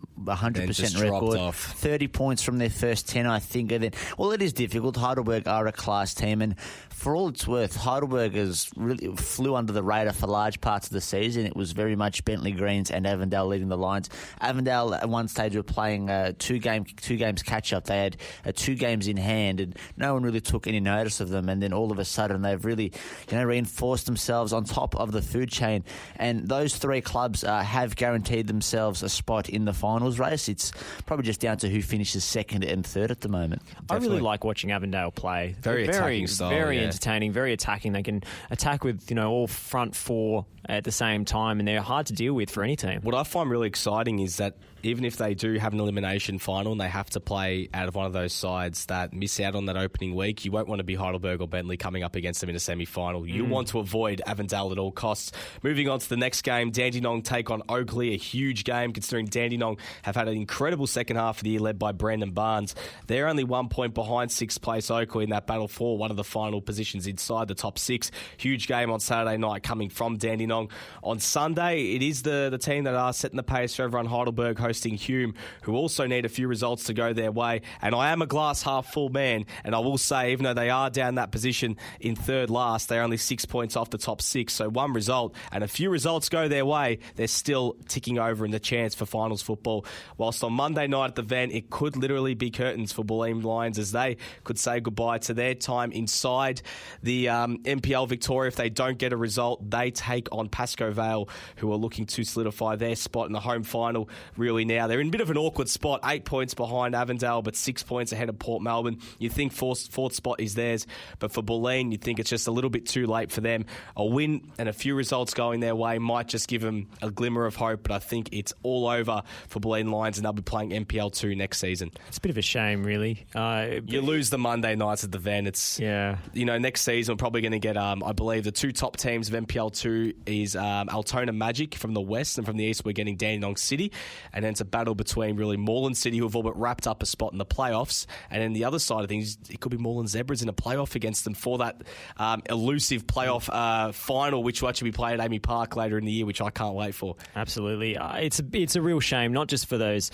100% record, off. 30 points from their first 10, I think. And then, well, it is difficult. Heidelberg are a class team, and for all it's worth, Heidelberg has really flew under the radar for large parts of the season. It was very much Bentley Greens and Avondale leading the lines. Avondale at one stage were playing two games catch up. They had 2 games in hand, and no one really took any notice of them. And then all of a sudden, they've really, reinforced themselves on top of the food chain. And those 3 clubs have guaranteed themselves a spot in the finals race. It's probably just down to who finishes second and third at the moment. I really like watching Avondale play. Very attacking style. Very entertaining, very attacking. They can attack with all front 4 at the same time, and they're hard to deal with for any team. What I find really exciting is that even if they do have an elimination final and they have to play out of one of those sides that miss out on that opening week, you won't want to be Heidelberg or Bentley coming up against them in a semi-final. You want to avoid Avondale at all costs. Moving on to the next game, Dandenong take on Oakley, a huge game considering Dandenong have had an incredible second half of the year led by Brandon Barnes. They're only 1 point behind 6th place Oakley in that battle for one of the final positions inside the top 6. Huge game on Saturday night coming from Dandenong. On Sunday, it is the team that are setting the pace for everyone, Heidelberg hosting Hume, who also need a few results to go their way. And I am a glass half full man, and I will say, even though they are down that position in third last, they're only 6 points off the top 6. So one result and a few results go their way, they're still ticking over in the chance for finals football. Whilst on Monday night at the Ven, it could literally be curtains for Bulleen Lions as they could say goodbye to their time inside the NPL Victoria. If they don't get a result, they take on Pascoe Vale, who are looking to solidify their spot in the home final really now. They're in a bit of an awkward spot, 8 points behind Avondale, but 6 points ahead of Port Melbourne. You think fourth spot is theirs, but for Bulleen, you think it's just a little bit too late for them. A win and a few results going their way might just give them a glimmer of hope, but I think it's all over for Bulleen Lions, and they'll be playing NPL 2 next season. It's a bit of a shame, really. You lose the Monday nights at the Ven. It's next season we're probably going to get, I believe, the 2 top teams of NPL 2 is Altona Magic from the west, and from the east we're getting Dandenong City, and then it's a battle between really Moreland City, who have all but wrapped up a spot in the playoffs, and then the other side of things, it could be Moreland Zebras in a playoff against them for that elusive playoff final, which will actually be played at Amy Park later in the year, which I can't wait for. Absolutely. It's a real shame, not just for those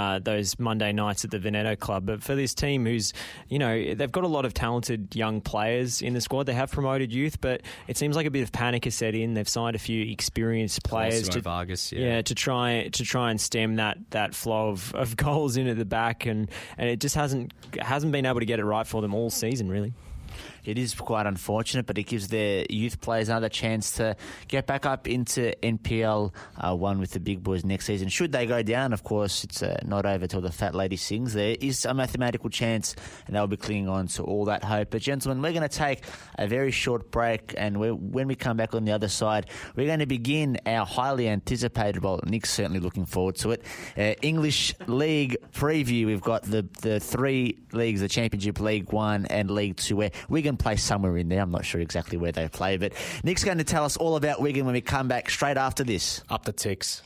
Monday nights at the Veneto Club, but for this team who's, they've got a lot of talented young players in the squad. They have promoted youth, but it seems like a bit of panic has set in. They've signed a few experienced players to Vargas, to try and stem that flow of goals in at the back, and it just hasn't been able to get it right for them all season, really. It is quite unfortunate, but it gives their youth players another chance to get back up into NPL 1 with the big boys next season. Should they go down, of course, it's not over till the fat lady sings. There is a mathematical chance, and they'll be clinging on to all that hope. But, gentlemen, we're going to take a very short break, and when we come back on the other side, we're going to begin our highly anticipated, well, Nick's certainly looking forward to it, English League preview. We've got the 3 leagues, the Championship, League 1 and League 2, where Wigan play somewhere in there. I'm not sure exactly where they play, but Nick's going to tell us all about Wigan when we come back straight after this. Up the ticks.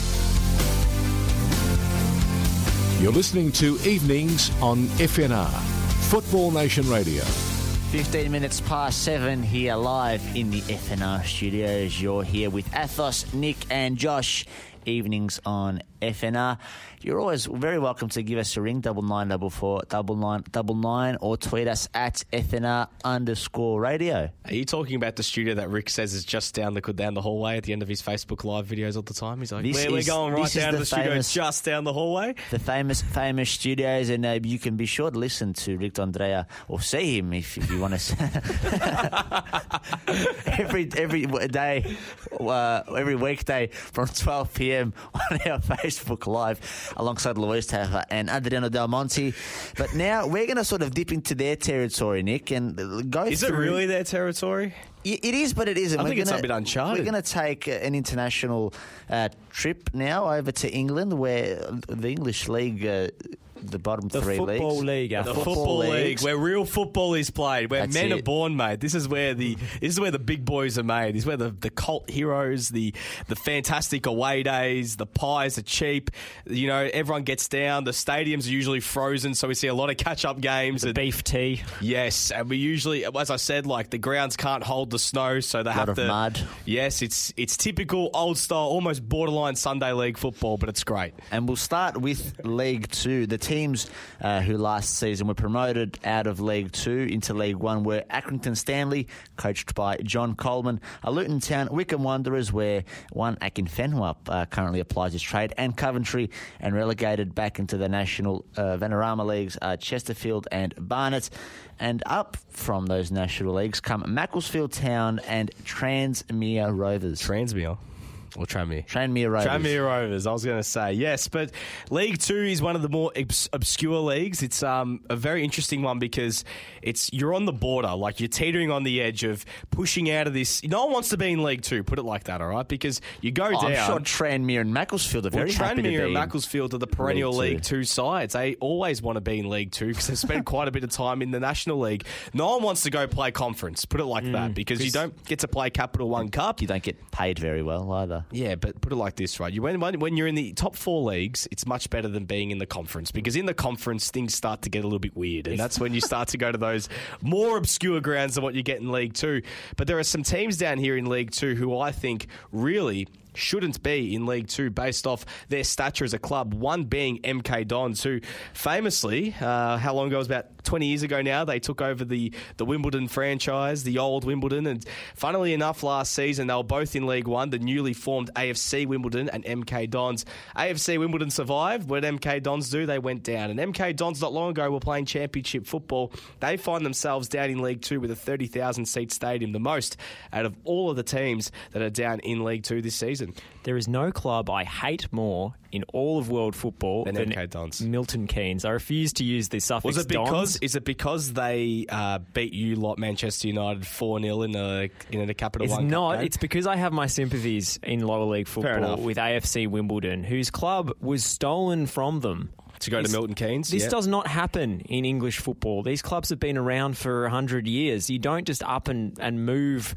You're listening to Evenings on FNR, Football Nation Radio. 15 minutes past 7 here live in the FNR studios. You're here with Athos, Nick and Josh. Evenings on FNR. You're always very welcome to give us a ring, 9944 9999, or tweet us at FNR_radio. Are you talking about the studio that Rick says is just down the hallway at the end of his Facebook Live videos all the time? He's like, we're going right down to the studio just down the hallway? The famous studios, and you can be sure to listen to Rick D'Andrea, or see him if you want to. every day, every weekday from 12 p.m. on our Facebook Live, alongside Luis Tafa and Adriano Del Monte. But now we're going to sort of dip into their territory, Nick, and go through... Is it really their territory? It is, but it isn't. I think it's a bit uncharted. We're going to take an international trip now over to England, where the English League the bottom The three Football leagues. League. The football league, where real football is played, where That's men it. are born, mate. This is where the big boys are made. This is where the cult heroes, the fantastic away days, the pies are cheap. You know, everyone gets down. The stadiums are usually frozen, so we see a lot of catch-up games. The beef tea. Yes, and we usually, as I said, like the grounds can't hold the snow, so they have of to. mud. Yes, it's typical old style, almost borderline Sunday league football, but it's great. And we'll start with League Two. The teams who last season were promoted out of League Two into League One were Accrington Stanley, coached by John Coleman, Luton Town, Wickham Wanderers, where one Akinfenwa currently applies his trade, and Coventry, and relegated back into the National Vanarama Leagues, Chesterfield and Barnet. And up from those National Leagues come Macclesfield Town and Transmere Rovers. Transmere. Or Tranmere. Tranmere Rovers. Tranmere Rovers, I was going to say. Yes, but League 2 is one of the more obscure leagues. It's a very interesting one because you're on the border. Like, you're teetering on the edge of pushing out of this. No one wants to be in League 2, put it like that, all right? Because you go down. I'm sure Tranmere and Macclesfield are very happy to be Tranmere and Macclesfield are the perennial League 2 sides. They always want to be in League 2 because they've spent quite a bit of time in the National League. No one wants to go play conference, put it like that, because you don't get to play Capital One Cup. You don't get paid very well either. Yeah, but put it like this, right? When you're in the top 4 leagues, it's much better than being in the conference, because in the conference, things start to get a little bit weird, and that's when you start to go to those more obscure grounds than what you get in League 2. But there are some teams down here in League 2 who I think really shouldn't be in League 2 based off their stature as a club, one being MK Dons, who famously, how long ago? It was about 20 years ago now, they took over the Wimbledon franchise, the old Wimbledon, and funnily enough, last season they were both in League 1, the newly formed AFC Wimbledon and MK Dons. AFC Wimbledon survived. What did MK Dons do? They went down, and MK Dons not long ago were playing championship football. They find themselves down in League 2 with a 30,000 seat stadium, the most out of all of the teams that are down in League 2 this season. There is no club I hate more in all of world football than MK Dons. Milton Keynes. I refuse to use the suffix Dons. Is it because they beat you lot Manchester United 4-0 in a Capital One Cup It's not. game? It's because I have my sympathies in lower league football with AFC Wimbledon, whose club was stolen from them. To go to Milton Keynes? This does not happen in English football. These clubs have been around for 100 years. You don't just up and move,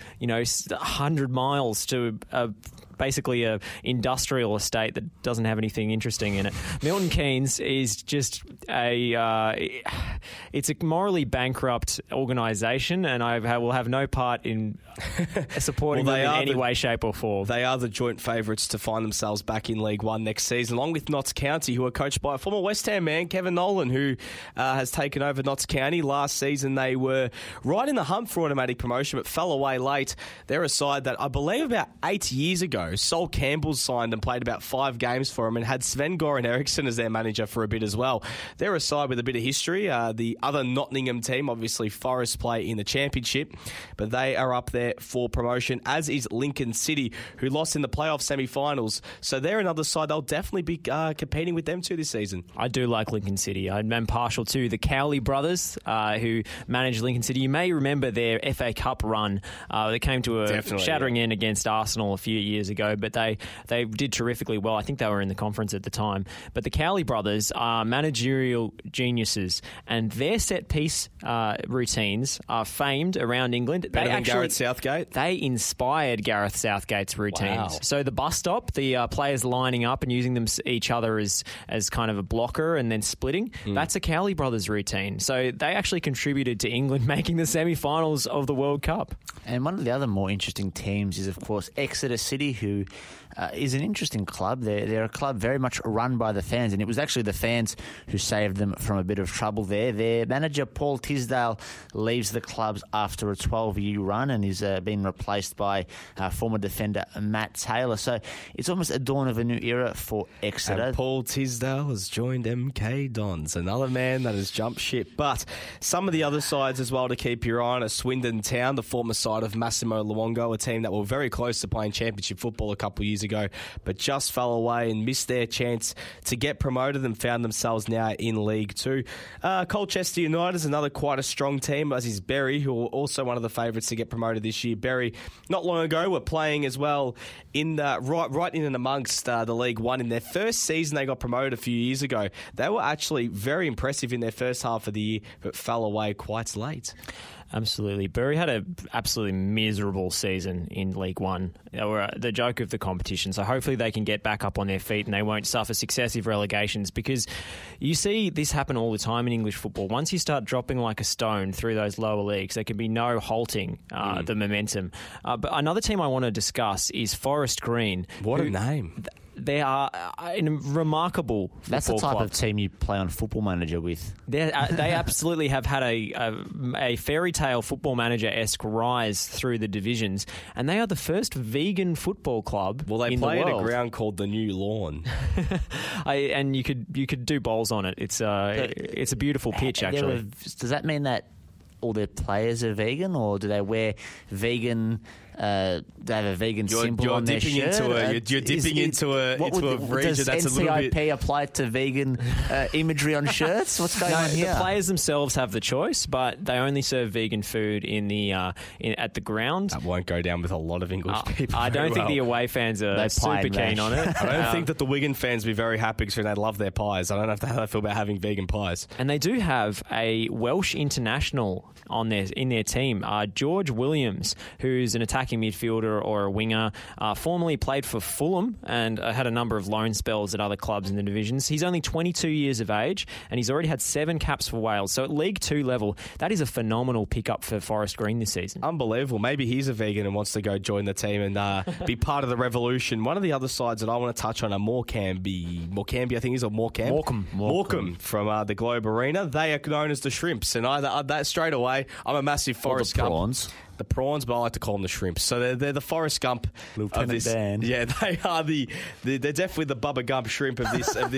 100 miles to basically a industrial estate that doesn't have anything interesting in it. Milton Keynes is just it's a morally bankrupt organisation, and I will have no part in supporting them in any way, shape or form. They are the joint favourites to find themselves back in League One next season, along with Notts County, who are coached by a former West Ham man, Kevin Nolan, who has taken over Notts County. Last season they were right in the hunt for automatic promotion, but fell away late. They're a side that I believe about 8 years ago, Sol Campbell signed and played about 5 games for him and had Sven-Goran Eriksson as their manager for a bit as well. They're a side with a bit of history. The other Nottingham team, obviously Forest, play in the Championship, but they are up there for promotion, as is Lincoln City, who lost in the playoff semi-finals. So they're another side. They'll definitely be competing with them too this season. I do like Lincoln City. I'm partial to the Cowley brothers, who manage Lincoln City. You may remember their FA Cup run. They came to a shattering end against Arsenal a few years ago, but they did terrifically well. I think they were in the conference at the time. But the Cowley brothers are managerial geniuses, and their set-piece routines are famed around England. Better than Gareth Southgate? They inspired Gareth Southgate's routines. Wow. So the bus stop, the players lining up and using each other as kind of a blocker and then splitting, that's a Cowley brothers routine. So they actually contributed to England making the semi-finals of the World Cup. And one of the other more interesting teams is, of course, Exeter City, who is an interesting club. They're a club very much run by the fans, and it was actually the fans who saved them from a bit of trouble there. Their manager, Paul Tisdale, leaves the club after a 12-year run and is being replaced by former defender Matt Taylor. So it's almost a dawn of a new era for Exeter. And Paul Tisdale has joined MK Dons, another man that has jumped ship. But some of the other sides as well to keep your eye on are Swindon Town, the former side of Massimo Luongo, a team that were very close to playing championship football football a couple of years ago, but just fell away and missed their chance to get promoted and found themselves now in League Two. Colchester United is another quite a strong team, as is Bury, who are also one of the favourites to get promoted this year. Bury, not long ago, were playing as well in right in and amongst the League One. In their first season, they got promoted a few years ago. They were actually very impressive in their first half of the year, but fell away quite late. Absolutely. Bury had an absolutely miserable season in League One. They were the joke of the competition, so hopefully they can get back up on their feet and they won't suffer successive relegations, because you see this happen all the time in English football. Once you start dropping like a stone through those lower leagues, there can be no halting the momentum. But another team I want to discuss is Forest Green. What a name. They are a remarkable football That's the type club. of team you play on Football Manager with. They absolutely have had a fairy tale Football Manager-esque rise through the divisions, and they are the first vegan football club. Well, they in play the at world. a ground called the New Lawn. And you could do bowls on it. It's a beautiful pitch, actually. Does that mean that all their players are vegan, or do they wear vegan? They have a vegan symbol on their shirt. You're dipping into a region does that's a little bit. NCIP apply to vegan imagery on shirts? What's going on here? The players themselves have the choice, but they only serve vegan food at the ground. That won't go down with a lot of English people. I don't think the away fans are super keen on it. I don't think that the Wigan fans will be very happy because they love their pies. I don't know how they feel about having vegan pies. And they do have a Welsh international in their team, George Williams, who's an attacking midfielder or a winger, formerly played for Fulham and had a number of loan spells at other clubs in the divisions. He's only 22 years of age and he's already had 7 caps for Wales. So at League 2 level, that is a phenomenal pickup for Forest Green this season. Unbelievable. Maybe he's a vegan and wants to go join the team and be part of the revolution. One of the other sides that I want to touch on are Morecambe, I think is, or Morecambe? Morecambe from the Globe Arena. They are known as the Shrimps, and that straight away, I'm a massive Forrest Gump. Prawns. The prawns, but I like to call them the shrimps. So they're the Forrest Gump Lieutenant of this. Dan. Yeah, they are they're definitely the Bubba Gump shrimp of this of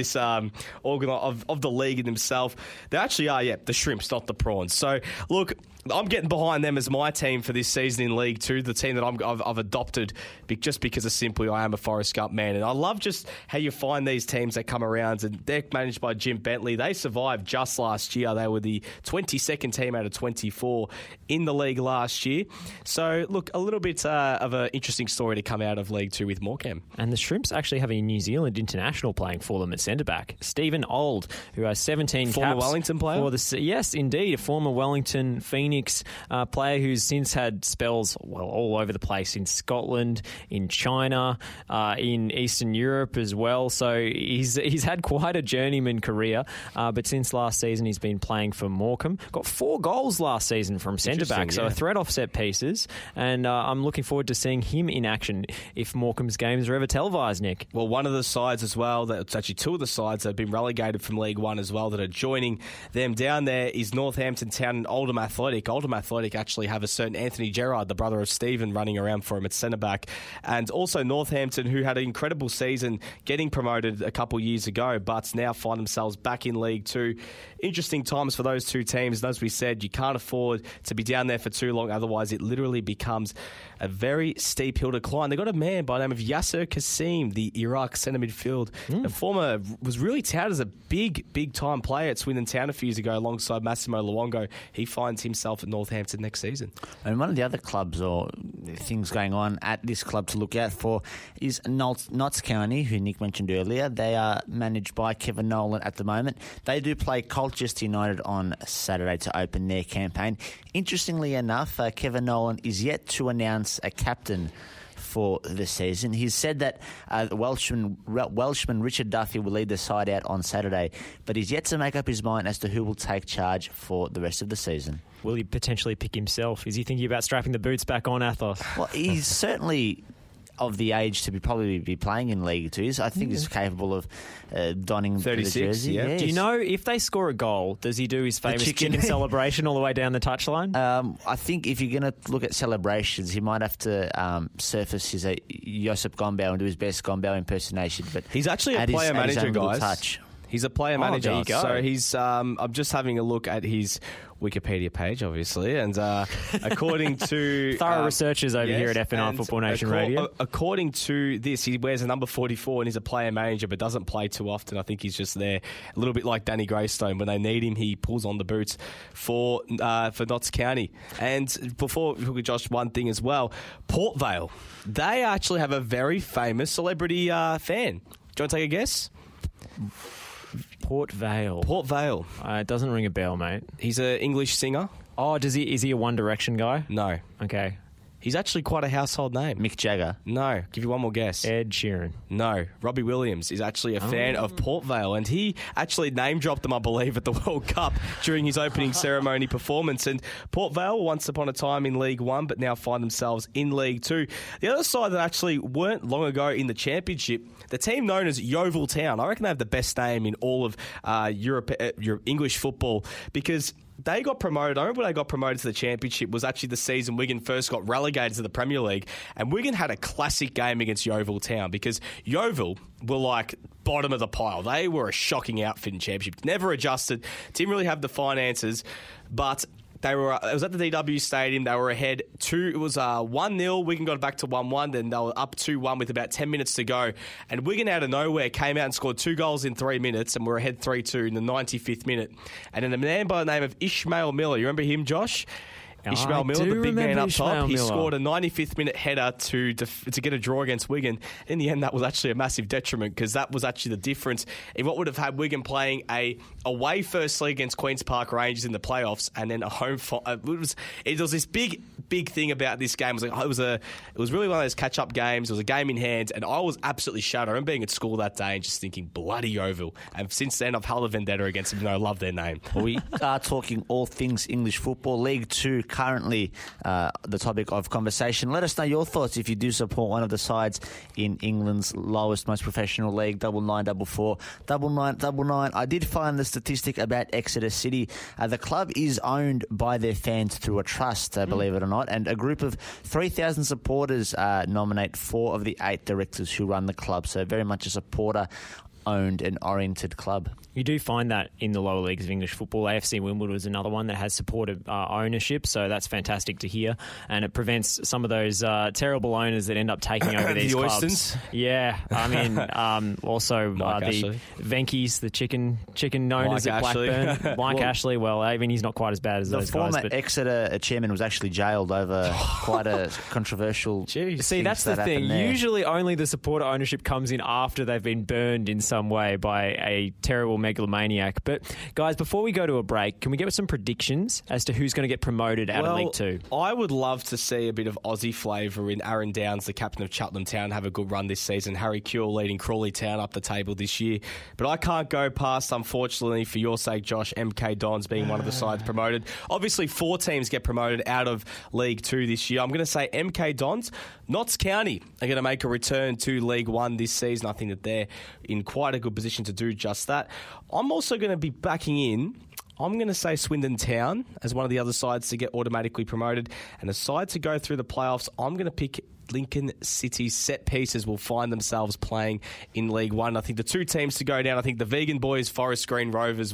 the league in themselves. They actually are, the shrimps, not the prawns. So look, I'm getting behind them as my team for this season in League 2, the team that I've adopted just because of simply I am a Forrest Gump man. And I love just how you find these teams that come around, and they're managed by Jim Bentley. They survived just last year. They were the 22nd team out of 24 in the league last year. So, look, a little bit of an interesting story to come out of League 2 with Morecambe. And the Shrimps actually have a New Zealand international playing for them at centre-back, Stephen Auld, who has 17 former caps. Wellington player? Yes, indeed, a former Wellington Phoenix player who's since had spells all over the place in Scotland, in China, in Eastern Europe as well. So he's had quite a journeyman career, but since last season he's been playing for Morecambe. Got 4 goals last season from centre-back, so a threat off set pieces, and I'm looking forward to seeing him in action if Morecambe's games are ever televised, Nick. Well, one of the sides as well, it's actually 2 of the sides that have been relegated from League 1 as well that are joining them down there is Northampton Town and Oldham Athletic. Oldham Athletic actually have a certain Anthony Gerrard, the brother of Stephen, running around for him at centre-back. And also Northampton, who had an incredible season getting promoted a couple years ago, but now find themselves back in League 2. Interesting times for those 2 teams. And as we said, you can't afford to be down there for too long, otherwise it literally becomes a very steep hill to climb. They got a man by the name of Yasser Kassim, the Iraq centre midfield. Was really touted as a big time player at Swindon Town a few years ago alongside Massimo Luongo. He finds himself at Northampton next season. And one of the other clubs or things going on at this club to look out for is Notts County, who Nick mentioned earlier. They are managed by Kevin Nolan at the moment. They do play Colchester United on Saturday to open their campaign. Interestingly enough, Kevin Nolan is yet to announce a captain for the season. He's said that Welshman Richard Duffy will lead the side out on Saturday, but he's yet to make up his mind as to who will take charge for the rest of the season. Will he potentially pick himself? Is he thinking about strapping the boots back on, Athos? Well, he's certainly of the age to probably be playing in League 2. I think he's capable of donning 36, the jersey. yeah. Yes. Do you know if they score a goal, does he do his famous chicken celebration all the way down the touchline? I think if you're going to look at celebrations, he might have to surface his Josip Gombau and do his best Gombau impersonation. But he's actually a player manager, guys. Touch. He's a player manager. there you go. So he's. I'm just having a look at his Wikipedia page, obviously, and according to Thorough researchers over here at FNR Football Nation Radio. According to this, he wears a number 44 and he's a player manager, but doesn't play too often. I think he's just there, a little bit like Danny Greystone. When they need him, he pulls on the boots for Notts County. And before Josh, one thing as well, Port Vale. They actually have a very famous celebrity fan. Do you want to take a guess? Port Vale. Port Vale. It doesn't ring a bell, mate. He's an English singer. Oh, is he a One Direction guy? No. Okay. He's actually quite a household name. Mick Jagger. No. Give you one more guess. Ed Sheeran. No. Robbie Williams is actually a fan of Port Vale, and he actually name-dropped them, I believe, at the World Cup during his opening ceremony performance. And Port Vale, once upon a time in League One, but now find themselves in League Two. The other side that actually weren't long ago in the Championship, the team known as Yeovil Town. I reckon they have the best name in all of Europe, English football, because they got promoted. I remember when they got promoted to the Championship was actually the season Wigan first got relegated to the Premier League, and Wigan had a classic game against Yeovil Town because Yeovil were like bottom of the pile. They were a shocking outfit in Championship. Never adjusted, didn't really have the finances, but it was at the DW Stadium. They were ahead 1-0. Wigan got back to 1-1. Then they were up 2-1 with about 10 minutes to go. And Wigan out of nowhere came out and scored 2 goals in 3 minutes and were ahead 3-2 in the 95th minute. And then a man by the name of Ishmael Miller. You remember him, Josh? Ishmael Miller, the big man up top, he scored a 95th minute header to get a draw against Wigan. In the end, that was actually a massive detriment because that was actually the difference in what would have had Wigan playing a away firstly against Queen's Park Rangers in the playoffs, and then a home. It was this big thing about this game. It was really one of those catch up games. It was a game in hand, and I was absolutely shattered. I remember being at school that day and just thinking bloody Yeovil. And since then, I've held a vendetta against them. I love their name. Well, we are talking all things English football. League Two currently the topic of conversation. Let us know your thoughts if you do support one of the sides in England's lowest, most professional league, 9944 9999. I did find the statistic about Exeter City. The club is owned by their fans through a trust, believe it or not, and a group of 3,000 supporters nominate 4 of the 8 directors who run the club. So very much a supporter-owned and oriented club. You do find that in the lower leagues of English football. AFC Wimbledon is another one that has supported ownership, so that's fantastic to hear. And it prevents some of those terrible owners that end up taking over these clubs. Oystons? Yeah, I mean, also the Venkies, the chicken owners at Blackburn. Mike Ashley, well, I mean, he's not quite as bad as those guys. The former Exeter chairman was actually jailed over quite a controversial... See, that's the thing. Usually only the supporter ownership comes in after they've been burned in some way by a terrible megalomaniac. But guys, before we go to a break, can we get some predictions as to who's going to get promoted out of League Two? I would love to see a bit of Aussie flavour in Aaron Downs, the captain of Cheltenham Town, have a good run this season. Harry Kewell leading Crawley Town up the table this year. But I can't go past, unfortunately, for your sake, Josh, MK Dons being one of the sides promoted. Obviously, 4 teams get promoted out of League Two this year. I'm going to say MK Dons. Notts County are going to make a return to League One this season. I think that they're in quite a good position to do just that. I'm also going to be backing in. I'm going to say Swindon Town as one of the other sides to get automatically promoted. And a side to go through the playoffs, I'm going to pick Lincoln City. Set pieces will find themselves playing in League One. I think the 2 teams to go down, I think the Vegan Boys, Forest Green Rovers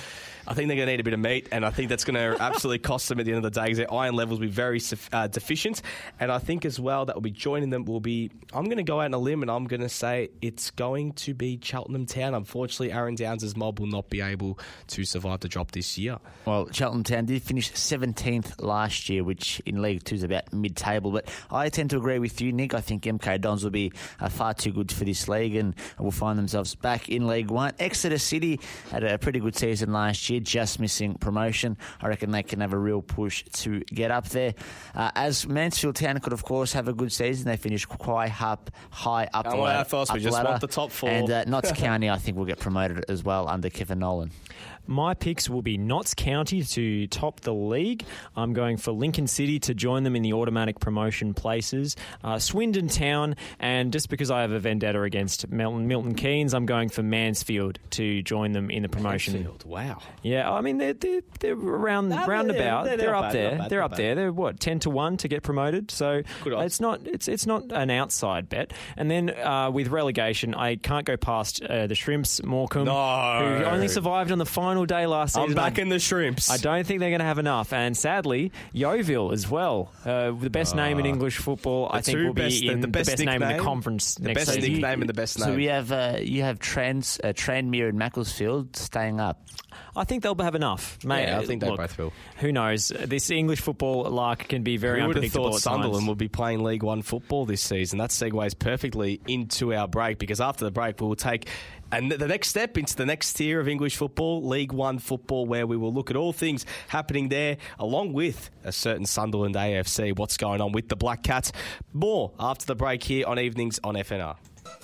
I think they're going to need a bit of meat, and I think that's going to absolutely cost them at the end of the day because their iron levels will be very deficient. And I think as well that will be joining them will be, I'm going to go out on a limb and I'm going to say it's going to be Cheltenham Town. Unfortunately, Aaron Downs' mob will not be able to survive the drop this year. Well, Cheltenham Town did finish 17th last year, which in League Two is about mid-table. But I tend to agree with you, Nick. I think MK Dons will be far too good for this league and will find themselves back in League One. Exeter City had a pretty good season last year, just missing promotion. I reckon they can have a real push to get up there. As Mansfield Town could, of course, have a good season. They finished quite high up the ladder. We just want the top 4. And Notts County, I think, will get promoted as well under Kevin Nolan. My picks will be Notts County to top the league. I'm going for Lincoln City to join them in the automatic promotion places. Swindon Town, and just because I have a vendetta against Milton Keynes, I'm going for Mansfield to join them in the promotion. Mansfield, wow. Yeah, I mean they're roundabout. They're up there. They're up there. They're 10-1 to get promoted. So it's not an outside bet. And then with relegation, I can't go past the Shrimps, Morecambe, who only survived on the final day last season. I'm back in the Shrimps. I don't think they're going to have enough. And sadly, Yeovil as well, the best name in English football. I think will be in the best name in the conference next season. The best nickname and the best name. So we have you have Tranmere and Macclesfield staying up. I think they'll have enough. Mate, I think they both will. Who knows? This English football lark can be very unpredictable. Who would have thought Sunderland would be playing League One football this season? That segues perfectly into our break, because after the break we will take the next step into the next tier of English football, League One football, where we will look at all things happening there, along with a certain Sunderland AFC, what's going on with the Black Cats. More after the break here on Evenings on FNR.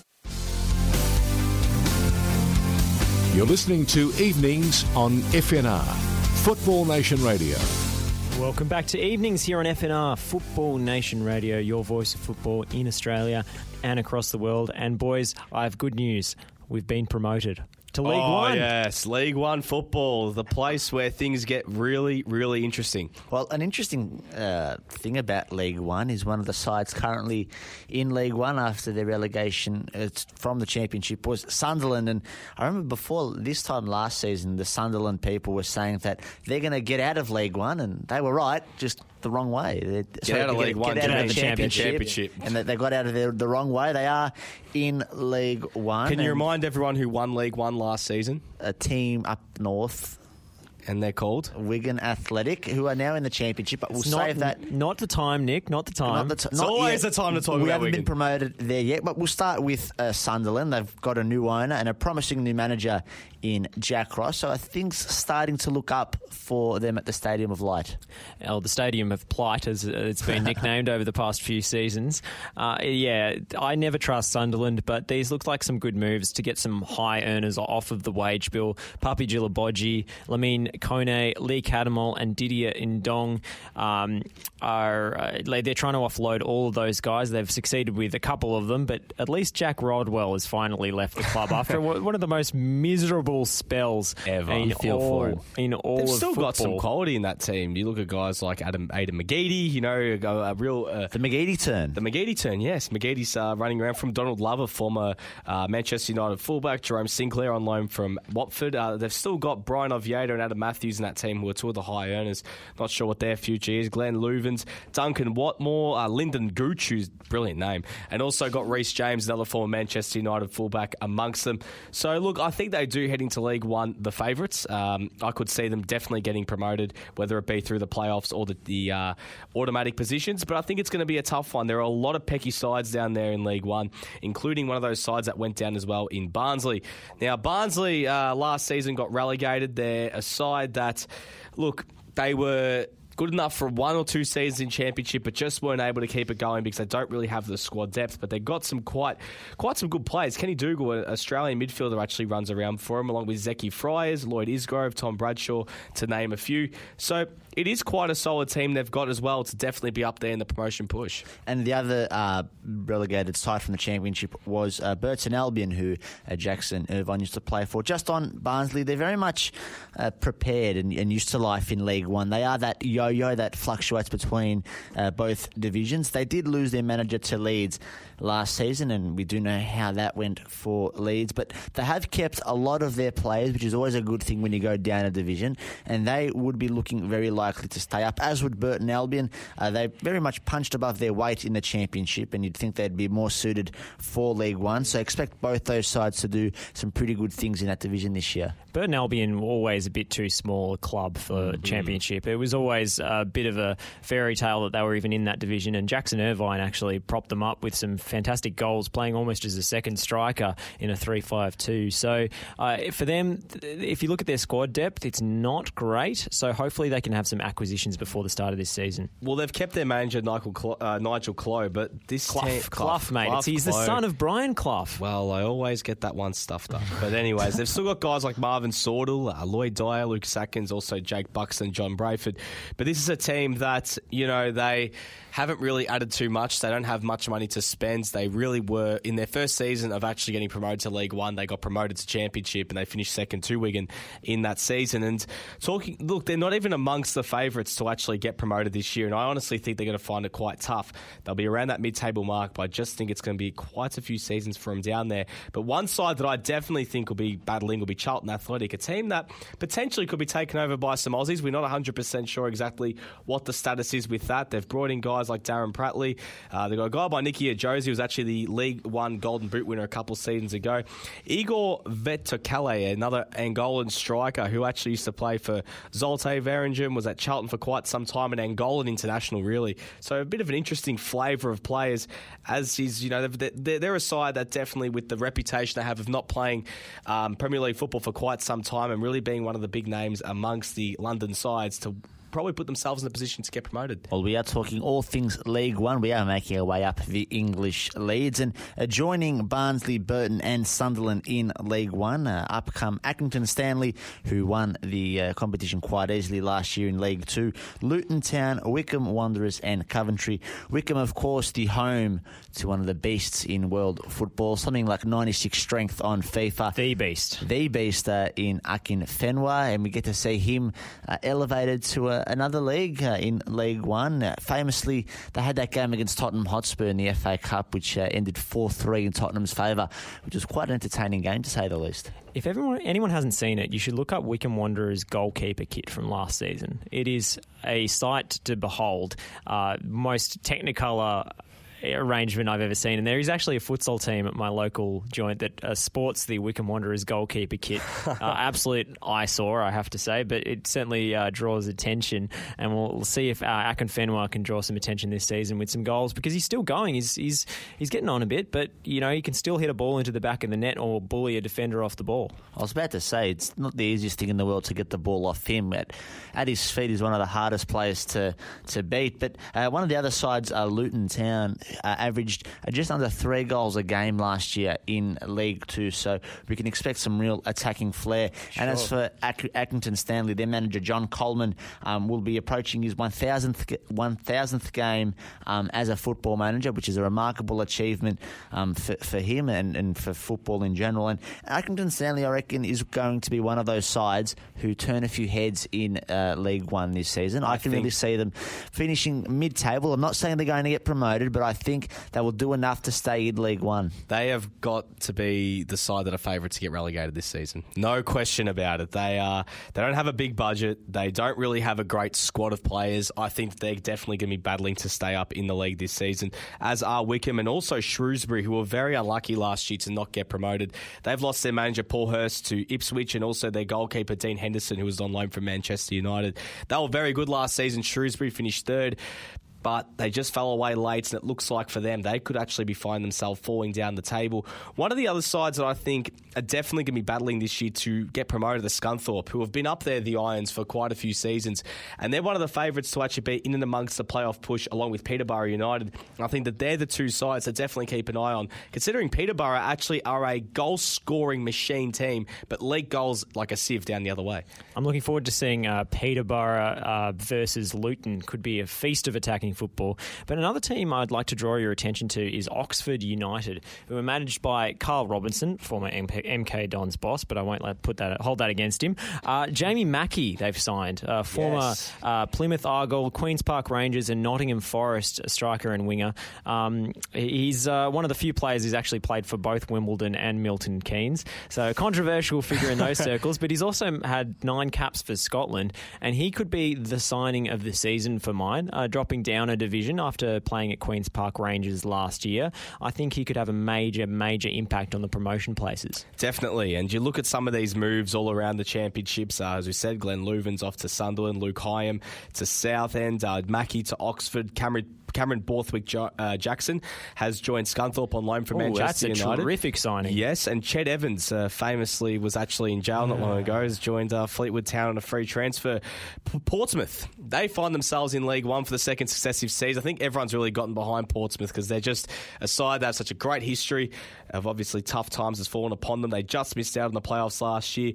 You're listening to Evenings on FNR, Football Nation Radio. Welcome back to Evenings here on FNR, Football Nation Radio, your voice of football in Australia and across the world. And boys, I have good news. We've been promoted to League One. Oh, yes, League One football, the place where things get really, really interesting. Well, an interesting thing about League One is one of the sides currently in League One after their relegation from the Championship was Sunderland. And I remember before this time last season, the Sunderland people were saying that they're going to get out of League One, and they were right, just the wrong way. Get out of League One, get out of the Championship. And they got out of there the wrong way. They are in League One. Can you remind everyone who won League One last season? A team up north. And they're called? Wigan Athletic, who are now in the Championship, but we'll save that. Not the time, Nick, not the time. It's always the time to talk about Wigan. We haven't been promoted there yet, but we'll start with Sunderland. They've got a new owner and a promising new manager in Jack Ross, so things starting to look up for them at the Stadium of Light. Well, the Stadium of Plight, as it's been nicknamed over the past few seasons. I never trust Sunderland, but these look like some good moves to get some high earners off of the wage bill. Papi Djilobodji, Lamine Kone, Lee Cadamol and Didier Ndong they're trying to offload all of those guys. They've succeeded with a couple of them, but at least Jack Rodwell has finally left the club after one of the most miserable spells ever. In all They've of still football. got some quality in that team. You look at guys like Adam McGeady, a real... the McGeady turn. The McGeady turn, yes. McGeady's running around from Donald Lover, former Manchester United fullback, Jerome Sinclair on loan from Watford. They've still got Brian Oviedo and Adam Matthews in that team, who are two of the high earners. Not sure what their future is. Glenn Louvens, Duncan Watmore, Lyndon Gooch, who's a brilliant name, and also got Reece James, another former Manchester United fullback, amongst them. So, look, I think they do head into League One the favourites. I could see them definitely getting promoted, whether it be through the playoffs or the automatic positions, but I think it's going to be a tough one. There are a lot of pecky sides down there in League One, including one of those sides that went down as well in Barnsley. Now, Barnsley last season got relegated. They're a side that, look, they were good enough for one or two seasons in Championship, but just weren't able to keep it going because they don't really have the squad depth. But they got some quite some good players. Kenny Dougal, an Australian midfielder, actually runs around for him, along with Zeki Friars, Lloyd Isgrove, Tom Bradshaw, to name a few. So it is quite a solid team they've got as well to definitely be up there in the promotion push. And the other relegated side from the Championship was Burton Albion, who Jackson Irvine used to play for. Just on Barnsley, they're very much prepared and used to life in League One. They are that yo-yo that fluctuates between both divisions. They did lose their manager to Leeds last season, and we do know how that went for Leeds, but they have kept a lot of their players, which is always a good thing when you go down a division, and they would be looking very likely to stay up, as would Burton Albion. They very much punched above their weight in the Championship, and you'd think they'd be more suited for League One, so expect both those sides to do some pretty good things in that division this year. Burton Albion always a bit too small a club for Championship. It was always a bit of a fairy tale that they were even in that division, and Jackson Irvine actually propped them up with some fantastic goals, playing almost as a second striker in a 3-5-2. So for them, if you look at their squad depth, it's not great, so hopefully they can have some acquisitions before the start of this season. Well, they've kept their manager Nigel Clough, but this Clough, mate. He's the son of Brian Clough. Well, I always get that one stuffed up. But anyways, they've still got guys like Marvin Sordell, Lloyd Dyer, Luke Sackins, also Jake Buxton, John Brayford. But this is a team that, they haven't really added too much. They don't have much money to spend. They really were, in their first season of actually getting promoted to League One, they got promoted to Championship and they finished second to Wigan in that season. And they're not even amongst the favourites to actually get promoted this year. And I honestly think they're going to find it quite tough. They'll be around that mid-table mark, but I just think it's going to be quite a few seasons for them down there. But one side that I definitely think will be battling will be Charlton Athletic, a team that potentially could be taken over by some Aussies. We're not 100% sure exactly what the status is with that. They've brought in guys like Darren Prattley. They've got a guy by Nicky Ajosi, who was actually the League One Golden Boot winner a couple of seasons ago. Igor Vetokale, another Angolan striker who actually used to play for Zulte Waregem, was at Charlton for quite some time, an Angolan international, really. So a bit of an interesting flavour of players, as is, they're a side that definitely, with the reputation they have of not playing Premier League football for quite some time and really being one of the big names amongst the London sides, to probably put themselves in a position to get promoted. Well, we are talking all things League One. We are making our way up the English leads, and joining Barnsley, Burton and Sunderland in League One, up come Accrington Stanley, who won the competition quite easily last year in League Two, Luton Town, Wycombe Wanderers and Coventry. Wycombe, of course, the home to one of the beasts in world football, something like 96 strength on FIFA. The beast. The beast in Akin Fenwa, and we get to see him elevated to another league in League One. Famously, they had that game against Tottenham Hotspur in the FA Cup, which ended 4-3 in Tottenham's favour, which was quite an entertaining game, to say the least. If anyone hasn't seen it, you should look up Wycombe Wanderers' goalkeeper kit from last season. It is a sight to behold. Most Technicolor arrangement I've ever seen, and there is actually a futsal team at my local joint that sports the Wycombe Wanderers goalkeeper kit. Absolute eyesore, I have to say, but it certainly draws attention, and we'll see if Akin Fenwa can draw some attention this season with some goals, because he's still going. He's getting on a bit, but he can still hit a ball into the back of the net or bully a defender off the ball. I was about to say, it's not the easiest thing in the world to get the ball off him. At his feet, he's one of the hardest players to beat. But one of the other sides, Luton Town, averaged just under 3 goals a game last year in League Two, so we can expect some real attacking flair. Sure. And as for Accrington Stanley, their manager John Coleman will be approaching his 1,000th game as a football manager, which is a remarkable achievement for him and for football in general. And Accrington Stanley, I reckon, is going to be one of those sides who turn a few heads in League One this season. I can really see them finishing mid-table. I'm not saying they're going to get promoted, but I think they will do enough to stay in League One. They have got to be the side that are favourites to get relegated this season. No question about it. They don't have a big budget. They don't really have a great squad of players. I think they're definitely going to be battling to stay up in the league this season, as are Wycombe and also Shrewsbury, who were very unlucky last year to not get promoted. They've lost their manager Paul Hurst to Ipswich, and also their goalkeeper Dean Henderson, who was on loan from Manchester United. They were very good last season. Shrewsbury finished third, but they just fell away late, and it looks like for them they could actually be finding themselves falling down the table. One of the other sides that I think are definitely going to be battling this year to get promoted, the Scunthorpe, who have been up there, the Irons, for quite a few seasons, and they're one of the favourites to actually be in and amongst the playoff push, along with Peterborough United. I think that they're the two sides to definitely keep an eye on, considering Peterborough actually are a goal-scoring machine team, but leak goals like a sieve down the other way. I'm looking forward to seeing Peterborough versus Luton. Could be a feast of attacking football. But another team I'd like to draw your attention to is Oxford United, who are managed by Carl Robinson, former MK Dons boss, but I won't hold that against him. Jamie Mackey they've signed, former Plymouth Argyle, Queen's Park Rangers and Nottingham Forest striker and winger. He's one of the few players who's actually played for both Wimbledon and Milton Keynes, so a controversial figure in those circles, but he's also had 9 caps for Scotland, and he could be the signing of the season for mine, dropping down a division after playing at Queen's Park Rangers last year. I think he could have a major impact on the promotion places. Definitely, and you look at some of these moves all around the championships, as we said, Glenn Leuven's off to Sunderland, Luke Hyam to Southend, Mackey to Oxford, Cameron Borthwick Jackson has joined Scunthorpe on loan from Manchester United. That's a terrific signing. Yes, and Ched Evans famously was actually in jail not long ago, has joined Fleetwood Town on a free transfer. Portsmouth, they find themselves in League One for the second successive season. I think everyone's really gotten behind Portsmouth because they're just a side that has such a great history of obviously tough times has fallen upon them. They just missed out on the playoffs last year.